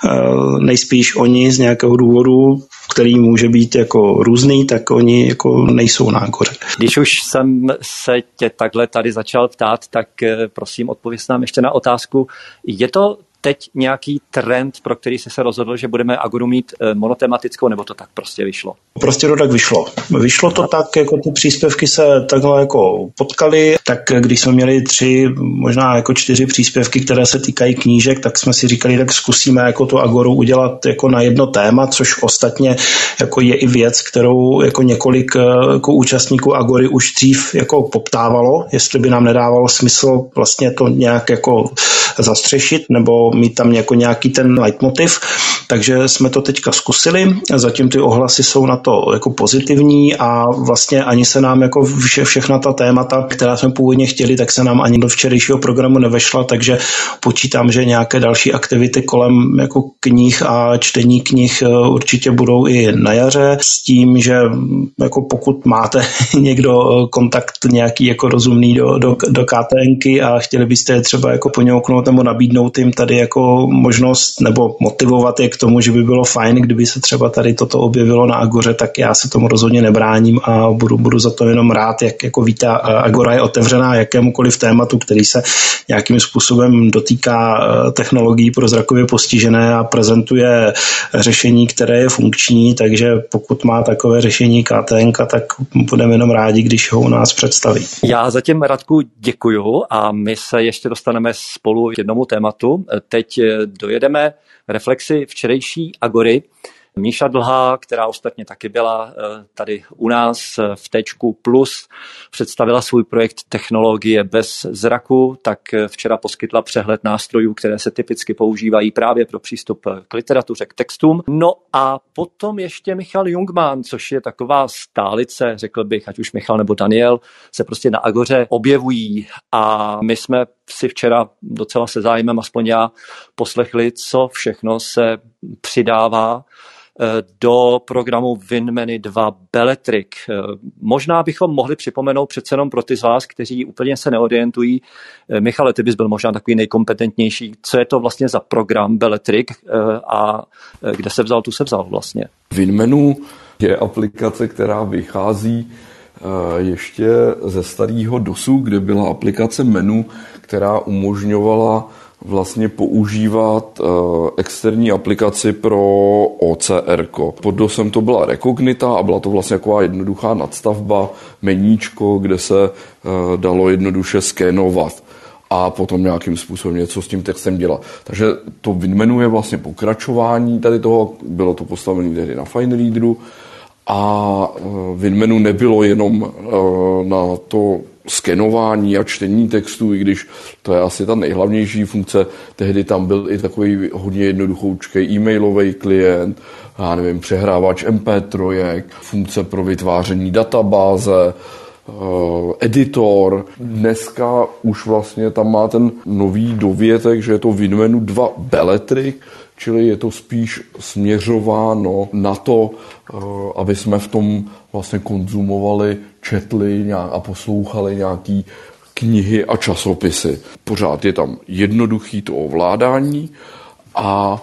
nejspíš oni z nějakého důvodu, který může být jako různý, tak oni jako nejsou na Agoře. Když už jsem se tě takhle tady začal ptát, tak prosím odpověz nám ještě na otázku. Je to teď nějaký trend, pro který jsi se rozhodl, že budeme Agoru mít monotematickou, nebo to tak prostě vyšlo? Prostě to tak vyšlo. Vyšlo to tak, jako ty příspěvky se takhle jako potkaly, tak když jsme měli tři, možná jako čtyři příspěvky, které se týkají knížek, tak jsme si říkali, tak zkusíme jako tu Agoru udělat jako na jedno téma, což ostatně jako je i věc, kterou jako několik jako účastníků Agory už dřív jako poptávalo, jestli by nám nedávalo smysl vlastně to nějak jako zastřešit nebo mít tam jako nějaký ten leitmotiv. Takže jsme to teďka zkusili, zatím ty ohlasy jsou na to jako pozitivní a vlastně ani se nám jako vše, všechna ta témata, která jsme původně chtěli, tak se nám ani do včerejšího programu nevešla, takže počítám, že nějaké další aktivity kolem jako knih a čtení knih určitě budou i na jaře, s tím, že jako pokud máte někdo kontakt nějaký jako rozumný do, do, do K T N ky a chtěli byste třeba jako poňouknout nebo nabídnout jim tady jako možnost nebo motivovat je k tomu, že by bylo fajn, kdyby se třeba tady toto objevilo na Agoře, tak já se tomu rozhodně nebráním a budu, budu za to jenom rád, jak jako víte, Agora je otevřená jakémukoliv tématu, který se nějakým způsobem dotýká technologií pro zrakově postižené a prezentuje řešení, které je funkční, takže pokud má takové řešení K T N ka, tak budeme jenom rádi, když ho u nás představí. Já zatím, Radku, děkuju a my se ještě dostaneme spolu k jednomu tématu. Teď dojedeme reflexi včerejší Agory. Míša Dlhá, která ostatně taky byla tady u nás v Téčku Plus, představila svůj projekt Technologie bez zraku, tak včera poskytla přehled nástrojů, které se typicky používají právě pro přístup k literatuře, k textům. No a potom ještě Michal Jungmann, což je taková stálice, řekl bych, ať už Michal nebo Daniel, se prostě na Agoře objevují a my jsme si včera docela se zájmem, aspoň já, poslechli, co všechno se přidává do programu Winmany dva Bellatrix. Možná bychom mohli připomenout přece jenom pro ty z vás, kteří úplně se neorientují. Michale, ty bys byl možná takový nejkompetentnější. Co je to vlastně za program Bellatrix a kde se vzal, tu se vzal vlastně? Winmanu je aplikace, která vychází ještě ze starého DOSu, kde byla aplikace menu, která umožňovala vlastně používat uh, externí aplikaci pro O C R ko. Pod DOSem to byla Recognita a byla to vlastně taková jednoduchá nadstavba, meníčko, kde se uh, dalo jednoduše skénovat a potom nějakým způsobem něco s tím textem dělat. Takže to Winmanu je vlastně pokračování tady toho, bylo to postavené tedy na FineReaderu A Winmanu nebylo jenom na to skenování a čtení textů, i když to je asi ta nejhlavnější funkce. Tehdy tam byl i takový hodně jednoduchoučkej e-mailový klient, já nevím, přehrávač em pé tři, funkce pro vytváření databáze, editor. Dneska už vlastně tam má ten nový dovětek, že je to Winmanu dva Beletrik, čili je to spíš směřováno na to, aby jsme v tom vlastně konzumovali, četli a poslouchali nějaký knihy a časopisy. Pořád je tam jednoduchý to ovládání a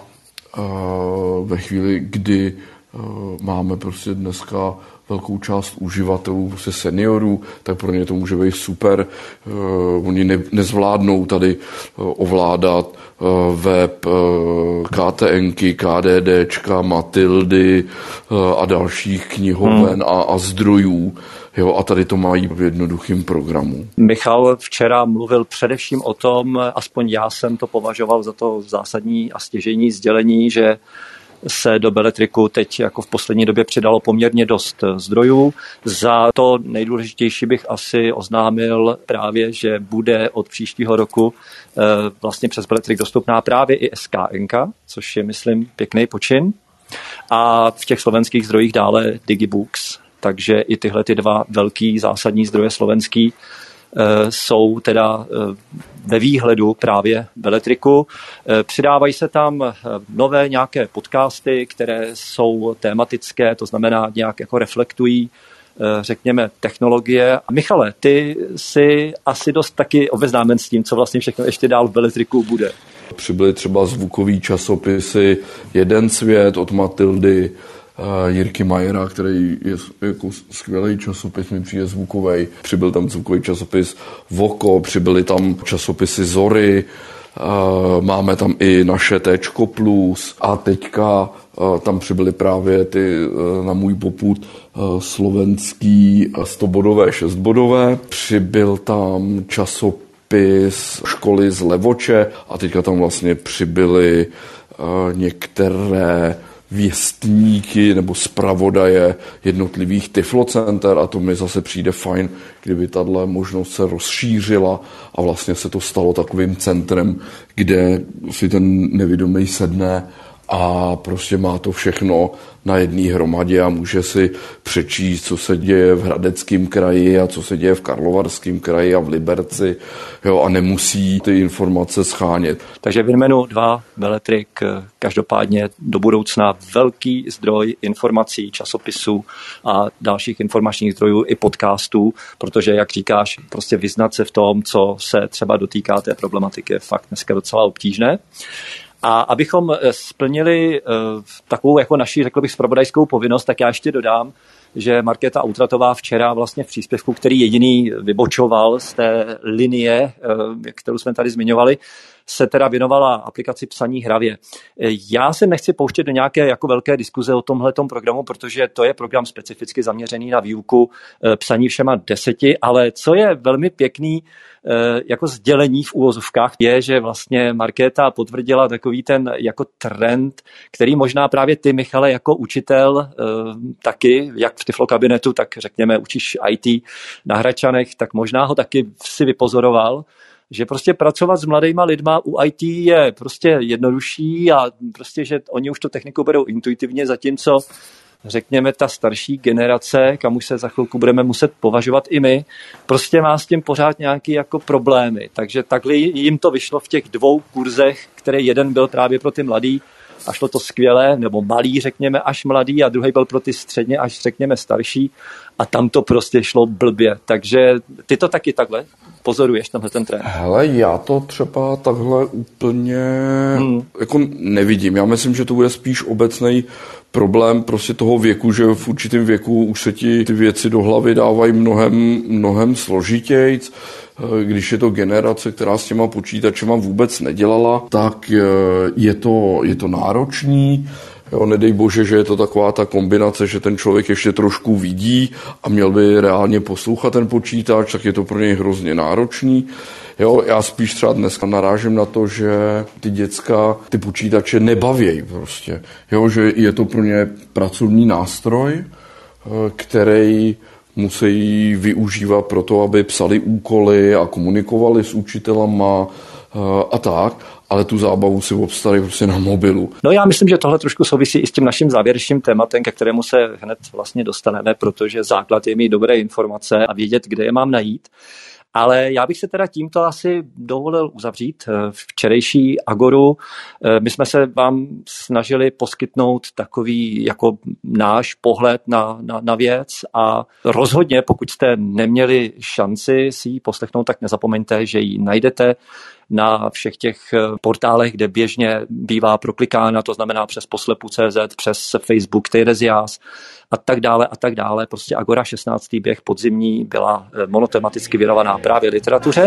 ve chvíli, kdy máme prostě dneska velkou část uživatelů, prostě seniorů, tak pro ně to může být super. Uh, oni ne, nezvládnou tady uh, ovládat uh, web, uh, KTNky, KDDčka, Matildy uh, a dalších knihoven hmm. a, a zdrojů. Jo, a tady to mají v jednoduchým programu. Michal včera mluvil především o tom, aspoň já jsem to považoval za to zásadní a stěžejní sdělení, že se do Beletriku teď jako v poslední době přidalo poměrně dost zdrojů. Za to nejdůležitější bych asi oznámil právě, že bude od příštího roku vlastně přes Beletrik dostupná právě i es ká enka, což je, myslím, pěkný počin. A v těch slovenských zdrojích dále Digibooks. Takže i tyhle ty dva velký zásadní zdroje slovenský jsou teda ve výhledu právě Beletriku. Přidávají se tam nové nějaké podcasty, které jsou tematické, to znamená nějak jako reflektují, řekněme, technologie. A Michale, ty jsi asi dost taky obeznámen s tím, co vlastně všechno ještě dál v Beletriku bude. Přibyly třeba zvukový časopisy Jeden svět od Matildy, Jirky Majera, který je jako skvělý časopis, mi přijde zvukovej. Přibyl tam zvukový časopis Voko, přibyly tam časopisy Zory, máme tam i naše Téčko plus a teďka tam přibyly právě ty na můj popud slovenský stobodové, šestbodové. Přibyl tam časopis Školy z Levoče a teďka tam vlastně přibyly některé věstníky nebo zpravodaje jednotlivých tyflocenter a to mi zase přijde fajn, kdyby tato možnost se rozšířila a vlastně se to stalo takovým centrem, kde si ten nevědomý sedne a prostě má to všechno na jedné hromadě a může si přečíst, co se děje v Hradeckém kraji a co se děje v Karlovarském kraji a v Liberci, jo, a nemusí ty informace schánět. Takže Winmanu dva Beletrik každopádně do budoucna velký zdroj informací, časopisů a dalších informačních zdrojů i podcastů, protože, jak říkáš, prostě vyznat se v tom, co se třeba dotýká té problematiky, je fakt dneska docela obtížné. A abychom splnili uh, takovou jako naši, řekl bych, zpravodajskou povinnost, tak já ještě dodám, že Markéta Outratová včera vlastně v příspěvku, který jediný vybočoval z té linie, uh, kterou jsme tady zmiňovali, se teda věnovala aplikaci psaní hravě. Já se nechci pouštět do nějaké jako velké diskuze o tomhletom programu, protože to je program specificky zaměřený na výuku psaní všema deseti, ale co je velmi pěkný jako sdělení v úvozovkách je, že vlastně Markéta potvrdila takový ten jako trend, který možná právě ty, Michale, jako učitel taky, jak v Tiflo kabinetu, tak řekněme učíš í té na Hradčanech, tak možná ho taky si vypozoroval, že prostě pracovat s mladýma lidma u í té je prostě jednodušší a prostě, že oni už tu techniku berou intuitivně, zatímco řekněme ta starší generace, kam už se za chvilku budeme muset považovat i my, prostě má s tím pořád nějaký jako problémy. Takže takhle jim to vyšlo v těch dvou kurzech, který jeden byl právě pro ty mladý a šlo to skvěle, nebo malý, řekněme, až mladý a druhý byl pro ty středně až řekněme starší a tam to prostě šlo blbě. Takže ty to taky takhle pozoruješ, tenhle ten trend? Hele, já to třeba takhle úplně hmm. jako nevidím. Já myslím, že to bude spíš obecný problém prostě toho věku, že v určitém věku už se ti ty věci do hlavy dávají mnohem, mnohem složitějc. Když je to generace, která s těma počítačema vůbec nedělala, tak je to, je to náročný. Jo, nedej bože, že je to taková ta kombinace, že ten člověk ještě trošku vidí a měl by reálně poslouchat ten počítač, tak je to pro něj hrozně náročný. Jo, já spíš třeba dneska narážím na to, že ty děcka ty počítače nebavějí prostě. Jo, že je to pro ně pracovní nástroj, který musí využívat pro to, aby psali úkoly a komunikovali s učitelama a tak, ale tu zábavu si obstarají prostě na mobilu. No já myslím, že tohle trošku souvisí i s tím naším závěrečným tématem, ke kterému se hned vlastně dostaneme, protože základ je mít dobré informace a vědět, kde je mám najít. Ale já bych se teda tímto asi dovolil uzavřít včerejší Agoru. My jsme se vám snažili poskytnout takový jako náš pohled na, na, na věc a rozhodně, pokud jste neměli šanci si ji poslechnout, tak nezapomeňte, že ji najdete na všech těch portálech, kde běžně bývá proklikána, to znamená přes poslepu tečka cé zet, přes Facebook, Teresias a tak dále a tak dále. Prostě Agora šestnáctý běh podzimní byla monotematicky věnovaná právě literatuře.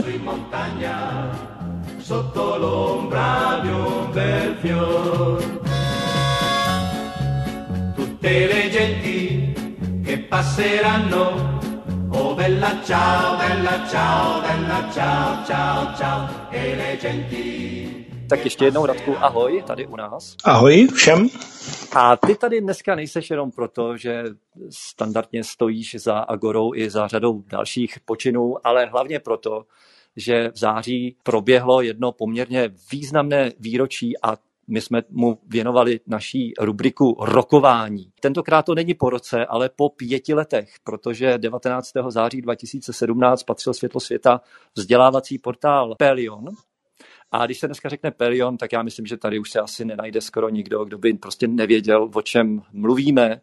Oh bella ciao, bella ciao, bella ciao, ciao, ciao, e le genti. Tak ještě jednou, Radku, ahoj, tady u nás. Ahoj všem. A ty tady dneska nejseš jenom proto, že standardně stojíš za Agorou i za řadou dalších počinů, ale hlavně proto, že v září proběhlo jedno poměrně významné výročí a my jsme mu věnovali naší rubriku rokování. Tentokrát to není po roce, ale po pěti letech, protože devatenáctého září dva tisíce sedmnáct patřil světlo světa vzdělávací portál Pelion. A když se dneska řekne Pelion, tak já myslím, že tady už se asi nenajde skoro nikdo, kdo by prostě nevěděl, o čem mluvíme.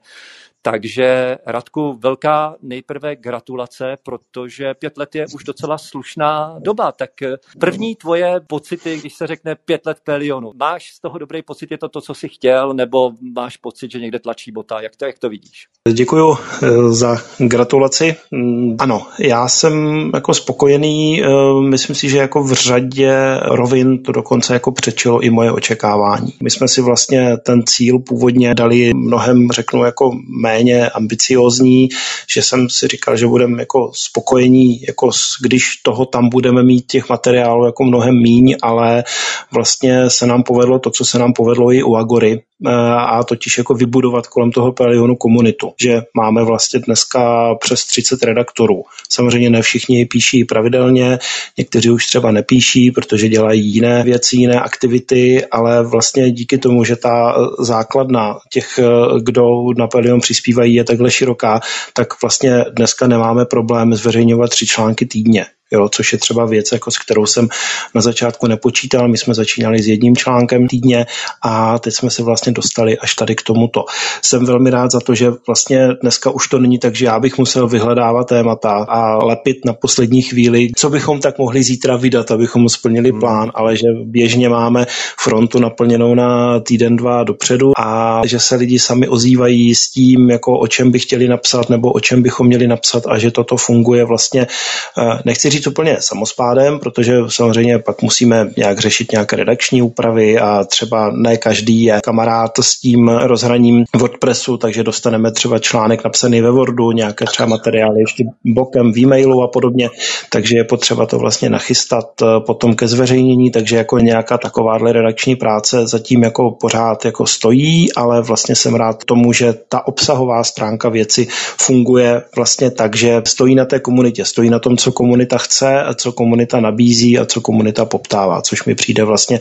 Takže Radku, velká nejprve gratulace, protože pět let je už docela slušná doba. Tak první tvoje pocity, když se řekne pět let Pelionu. Máš z toho dobrý pocit, je to to, co jsi chtěl, nebo máš pocit, že někde tlačí bota? Jak to, jak to vidíš? Děkuju za gratulaci. Ano, já jsem jako spokojený. Myslím si, že jako v řadě rovin to dokonce jako přečilo i moje očekávání. My jsme si vlastně ten cíl původně dali mnohem, řeknu, jako méně ambiciózní, že jsem si říkal, že budeme jako spokojení, jako když toho tam budeme mít těch materiálů jako mnohem míň, ale vlastně se nám povedlo to, co se nám povedlo i u Agory, a totiž jako vybudovat kolem toho Pelionu komunitu, že máme vlastně dneska přes třicet redaktorů. Samozřejmě ne všichni píší pravidelně, někteří už třeba nepíší, protože dělají jiné věci, jiné aktivity, ale vlastně díky tomu, že ta základna těch, kdo na Pelion přispívají, je takhle široká, tak vlastně dneska nemáme problém zveřejňovat tři články týdně. Jo, což je třeba věc, jako s kterou jsem na začátku nepočítal. My jsme začínali s jedním článkem týdně a teď jsme se vlastně dostali až tady k tomuto. Jsem velmi rád za to, že vlastně dneska už to není tak, že já bych musel vyhledávat témata a lepit na poslední chvíli, co bychom tak mohli zítra vydat, abychom splnili plán, ale že běžně máme frontu naplněnou na týden, dva dopředu a že se lidi sami ozývají s tím, jako o čem by chtěli napsat nebo o čem bychom měli napsat a že toto funguje vlastně, nechci říct úplně samospádem, protože samozřejmě pak musíme nějak řešit nějaké redakční úpravy a třeba ne každý je kamarád s tím rozhraním WordPressu, takže dostaneme třeba článek napsaný ve Wordu, nějaké třeba materiály ještě bokem v e-mailu a podobně, takže je potřeba to vlastně nachystat potom ke zveřejnění, takže jako nějaká takováhle redakční práce zatím jako pořád jako stojí, ale vlastně jsem rád tomu, že ta obsahová stránka věci funguje vlastně tak, že stojí na té komunitě, stojí na tom, co komunita chce, a co komunita nabízí a co komunita poptává, což mi přijde vlastně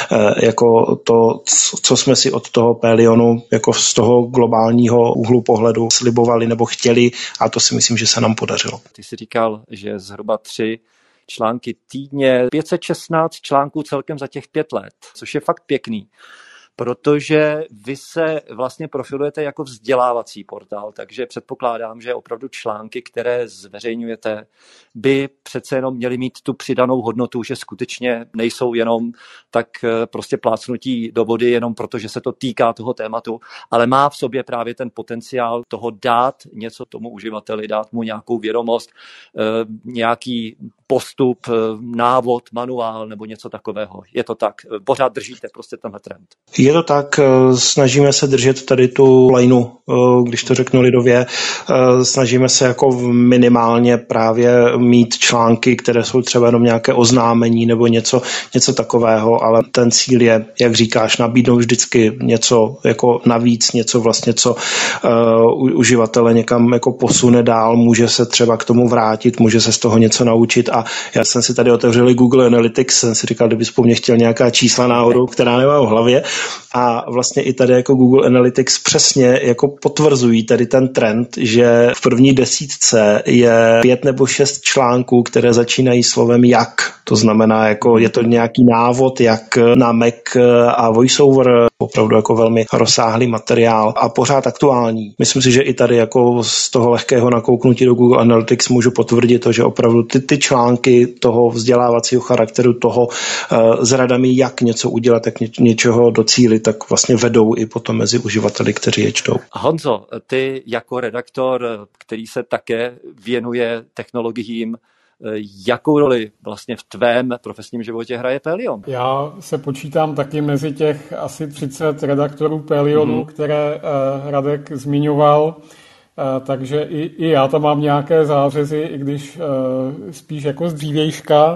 jako to, co jsme si od toho Pelionu jako z toho globálního úhlu pohledu slibovali nebo chtěli a to si myslím, že se nám podařilo. Ty jsi říkal, že zhruba tři články týdně, pět set šestnáct článků celkem za těch pět let, což je fakt pěkný. Protože vy se vlastně profilujete jako vzdělávací portál, takže předpokládám, že opravdu články, které zveřejňujete, by přece jenom měly mít tu přidanou hodnotu, že skutečně nejsou jenom tak prostě plácnutí do vody, jenom protože se to týká toho tématu, ale má v sobě právě ten potenciál toho dát něco tomu uživateli, dát mu nějakou vědomost, nějaký postup, návod, manuál nebo něco takového. Je to tak? Pořád držíte prostě tenhle trend? Je to tak, snažíme se držet tady tu lineu, když to řeknu lidově, snažíme se jako minimálně právě mít články, které jsou třeba jenom nějaké oznámení nebo něco, něco takového, ale ten cíl je, jak říkáš, nabídnout vždycky něco jako navíc, něco vlastně, co uh, uživatele někam jako posune dál, může se třeba k tomu vrátit, může se z toho něco naučit a já jsem si tady otevřel Google Analytics, jsem si říkal, kdybys po mně chtěl nějaká čísla náhodou, která nemám v hlavě a vlastně i tady jako Google Analytics přesně jako potvrzují tady ten trend, že v první desítce je pět nebo šest článků, které začínají slovem jak. To znamená, jako je to nějaký návod, jak na Mac a VoiceOver, opravdu jako velmi rozsáhlý materiál a pořád aktuální. Myslím si, že i tady jako z toho lehkého nakouknutí do Google Analytics můžu potvrdit to, že opravdu ty, ty články toho vzdělávacího charakteru, toho uh, s radami, jak něco udělat, jak ně, něčeho docílit, tak vlastně vedou i potom mezi uživateli, kteří je čtou. Honzo, ty jako redaktor, který se také věnuje technologiím, jakou roli vlastně v tvém profesním životě hraje Pelion? Já se počítám taky mezi těch asi třicet redaktorů Pelionu, mm-hmm. které eh, Radek zmiňoval, eh, takže i, i já tam mám nějaké zářezy, i když eh, spíš jako z dřívějška.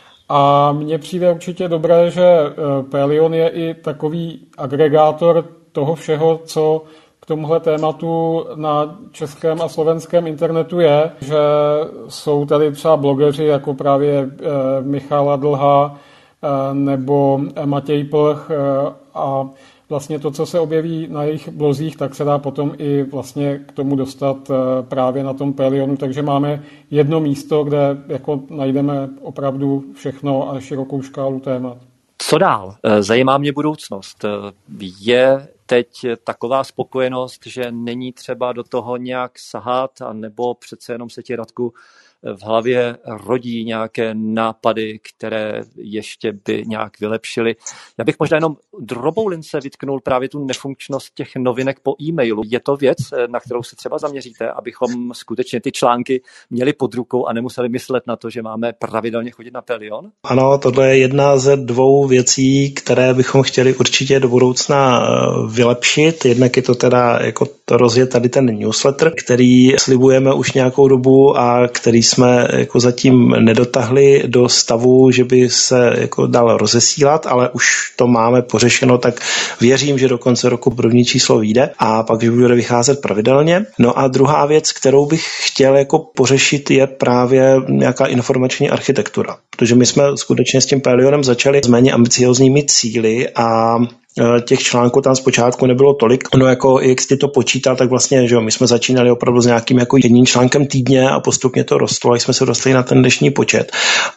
A mně přijde určitě dobré, že eh, Pelion je i takový agregátor toho všeho, co k tomuhle tématu na českém a slovenském internetu je, že jsou tady třeba blogeři jako právě e, Michala Dlha e, nebo Matěj Plch e, a vlastně to, co se objeví na jejich blozích, tak se dá potom i vlastně k tomu dostat e, právě na tom Pelionu, takže máme jedno místo, kde jako najdeme opravdu všechno a širokou škálu témat. Co dál? Zajímá mě budoucnost. Je teď taková spokojenost, že není třeba do toho nějak sahat, anebo přece jenom se ti, Radku, v hlavě rodí nějaké nápady, které ještě by nějak vylepšily. Já bych možná jenom drobou lince vytknul právě tu nefunkčnost těch novinek po e-mailu. Je to věc, na kterou se třeba zaměříte, abychom skutečně ty články měli pod rukou a nemuseli myslet na to, že máme pravidelně chodit na Pelion? Ano, tohle je jedna ze dvou věcí, které bychom chtěli určitě do budoucna vylepšit. Jednak je to teda jako to rozjet tady ten newsletter, který slibujeme už nějakou dobu a který jsme jako zatím nedotahli do stavu, že by se jako dal rozesílat, ale už to máme pořešeno, tak věřím, že do konce roku první číslo vyjde a pak už bude vycházet pravidelně. No a druhá věc, kterou bych chtěl jako pořešit, je právě nějaká informační architektura, protože my jsme skutečně s tím Pelionem začali s méně ambiciozními cíli a těch článků tam zpočátku nebylo tolik. No jako, jak jsi to počítal, tak vlastně, že jo, my jsme začínali opravdu s nějakým jako jedním článkem týdně a postupně to rostlo, a jsme se dostali na ten dnešní počet.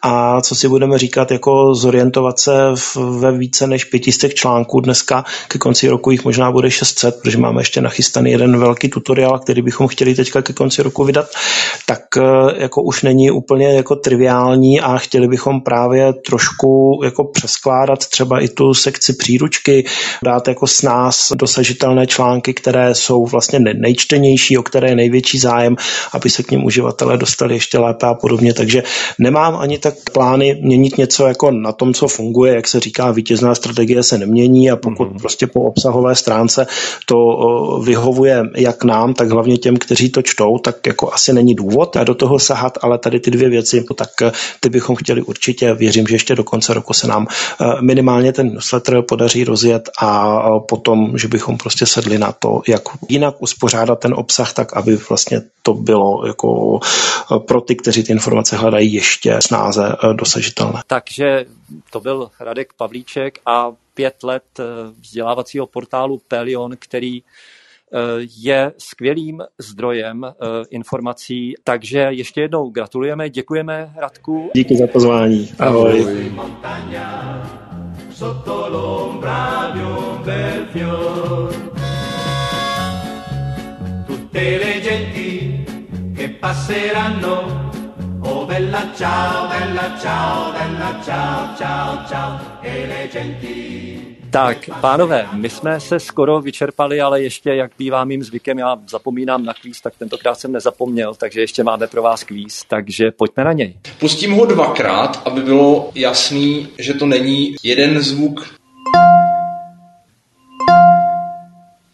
A co si budeme říkat, jako zorientovat se v, ve více než pětistek článků dneska, ke konci roku jich možná bude šest set, protože máme ještě nachystaný jeden velký tutoriál, který bychom chtěli teďka ke konci roku vydat, tak jako už není úplně jako triviální a chtěli bychom právě trošku jako přeskládat třeba i tu sekci příručky, dát jako s nás dosažitelné články, které jsou vlastně nejčtenější, o které je největší zájem, aby se k nim uživatelé dostali ještě lépe a podobně. Takže nemám ani tak plány měnit něco jako na tom, co funguje, jak se říká, vítězná strategie se nemění a pokud mm-hmm. prostě po obsahové stránce to vyhovuje jak nám, tak hlavně těm, kteří to čtou, tak jako asi není důvod do toho sahat, ale tady ty dvě věci, tak ty bychom chtěli určitě, věřím, že ještě do konce roku se nám minimálně ten newsletter podaří rozjet a potom, že bychom prostě sedli na to, jak jinak uspořádat ten obsah, tak aby vlastně to bylo jako pro ty, kteří ty informace hledají, ještě snáze dosažitelné. Takže to byl Radek Pavlíček a pět let vzdělávacího portálu Pelion, který je skvělým zdrojem informací. Takže ještě jednou gratulujeme, děkujeme, Radku. Díky za pozvání. Ahoj. Sotto l'ombra di un bel fior, tutte le genti che passeranno, oh bella ciao, bella ciao, bella ciao, ciao, ciao, e le genti. Tak, pánové, my jsme se skoro vyčerpali, ale ještě, jak bývá mým zvykem, já zapomínám na kvíz, tak tentokrát jsem nezapomněl, takže ještě máme pro vás kvíz, takže pojďme na něj. Pustím ho dvakrát, aby bylo jasný, že to není jeden zvuk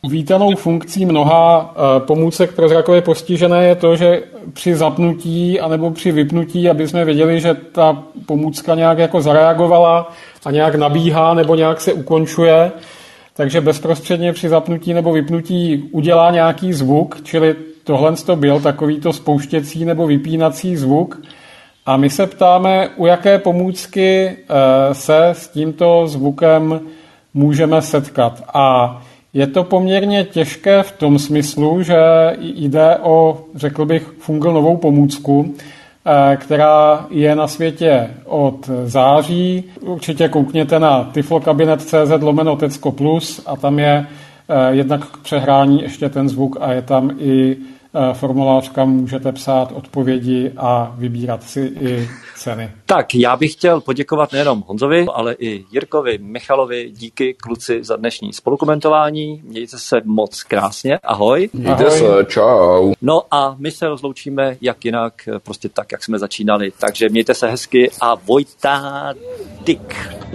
Vítanou funkcí mnoha pomůcek pro zrakově postižené je to, že při zapnutí anebo při vypnutí, aby jsme věděli, že ta pomůcka nějak jako zareagovala a nějak nabíhá nebo nějak se ukončuje, takže bezprostředně při zapnutí nebo vypnutí udělá nějaký zvuk, čili tohle to byl takovýto spouštěcí nebo vypínací zvuk. A my se ptáme, u jaké pomůcky se s tímto zvukem můžeme setkat. A je to poměrně těžké v tom smyslu, že jde o, řekl bych, fungal novou pomůcku, která je na světě od září. Určitě koukněte na tiflokabinet tečka cé zet lomeno tecko plus a tam je jednak k přehrání ještě ten zvuk a je tam i formulář, kam můžete psát odpovědi a vybírat si i ceny. Tak, já bych chtěl poděkovat nejenom Honzovi, ale i Jirkovi, Michalovi. Díky, kluci, za dnešní spolukomentování. Mějte se moc krásně. Ahoj. Mějte Ahoj. se, čau. No a my se rozloučíme jak jinak, prostě tak, jak jsme začínali. Takže mějte se hezky a Vojta Dyk.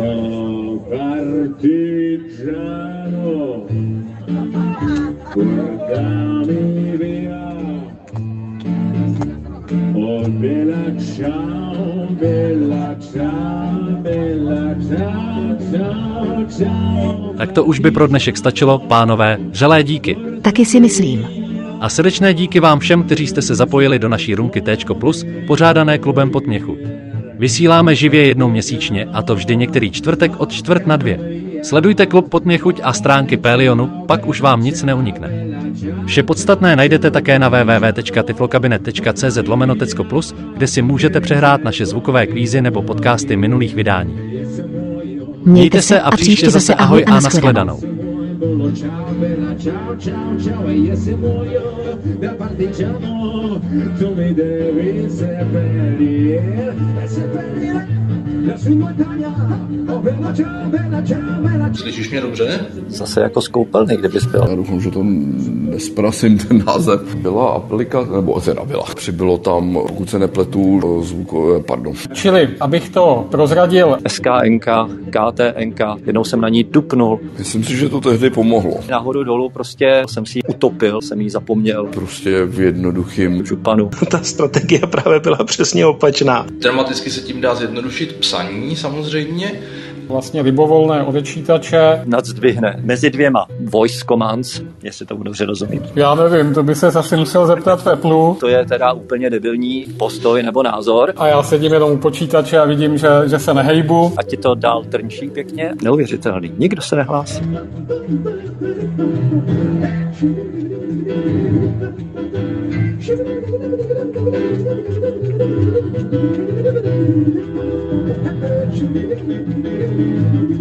Oh, bella ciao, bella ciao, bella ciao, ciao, ciao. Tak to už by pro dnešek stačilo, pánové. Vřelé díky. Taky si myslím. A srdečné díky vám všem, kteří jste se zapojili do naší rundky Téčko plus, pořádané klubem Podměchu. Vysíláme živě jednou měsíčně, a to vždy některý čtvrtek od čtvrt na dvě. Sledujte klub Podměchuť a stránky Pélionu, pak už vám nic neunikne. Vše podstatné najdete také na w w w tečka tiflokabinet tečka cé zet lomeno tecko plus, kde si můžete přehrát naše zvukové kvízy nebo podcasty minulých vydání. Mějte, Mějte se a příště zase ahoj a nashledanou. Ciao bella ciao ciao ciao e io se muoio da partigiano tu mi devi seppellire e seppellire la sua montagna oh bella ciao bella ciao bella. Slyšíš mě dobře? Zase jako z koupelny, kde bys byl. Já doufám, že to nesprasím ten název. Byla aplikace, nebo teda byla. Přibylo tam, pokud se nepletu, zvukové, pardon. Čili, abych to prozradil. S K N K, K T N K, jednou jsem na ní dupnul. Myslím si, že to tehdy pomohlo. Nahoru dolů prostě jsem si ji utopil, jsem ji zapomněl. Prostě v jednoduchým županu. Ta strategie právě byla přesně opačná. Dramaticky se tím dá zjednodušit psaní samozřejmě. Vlastně libovolné odečítače. Nadzdvihne mezi dvěma voice commands, jestli to dobře rozumím. Já nevím, to by se zase musel zeptat v Apple. To je teda úplně debilní postoj nebo názor. A já sedím jenom u počítače a vidím, že, že se nehejbu. A ti to dál trnčí pěkně. Neuvěřitelný. Nikdo se nehlásí. Thank you.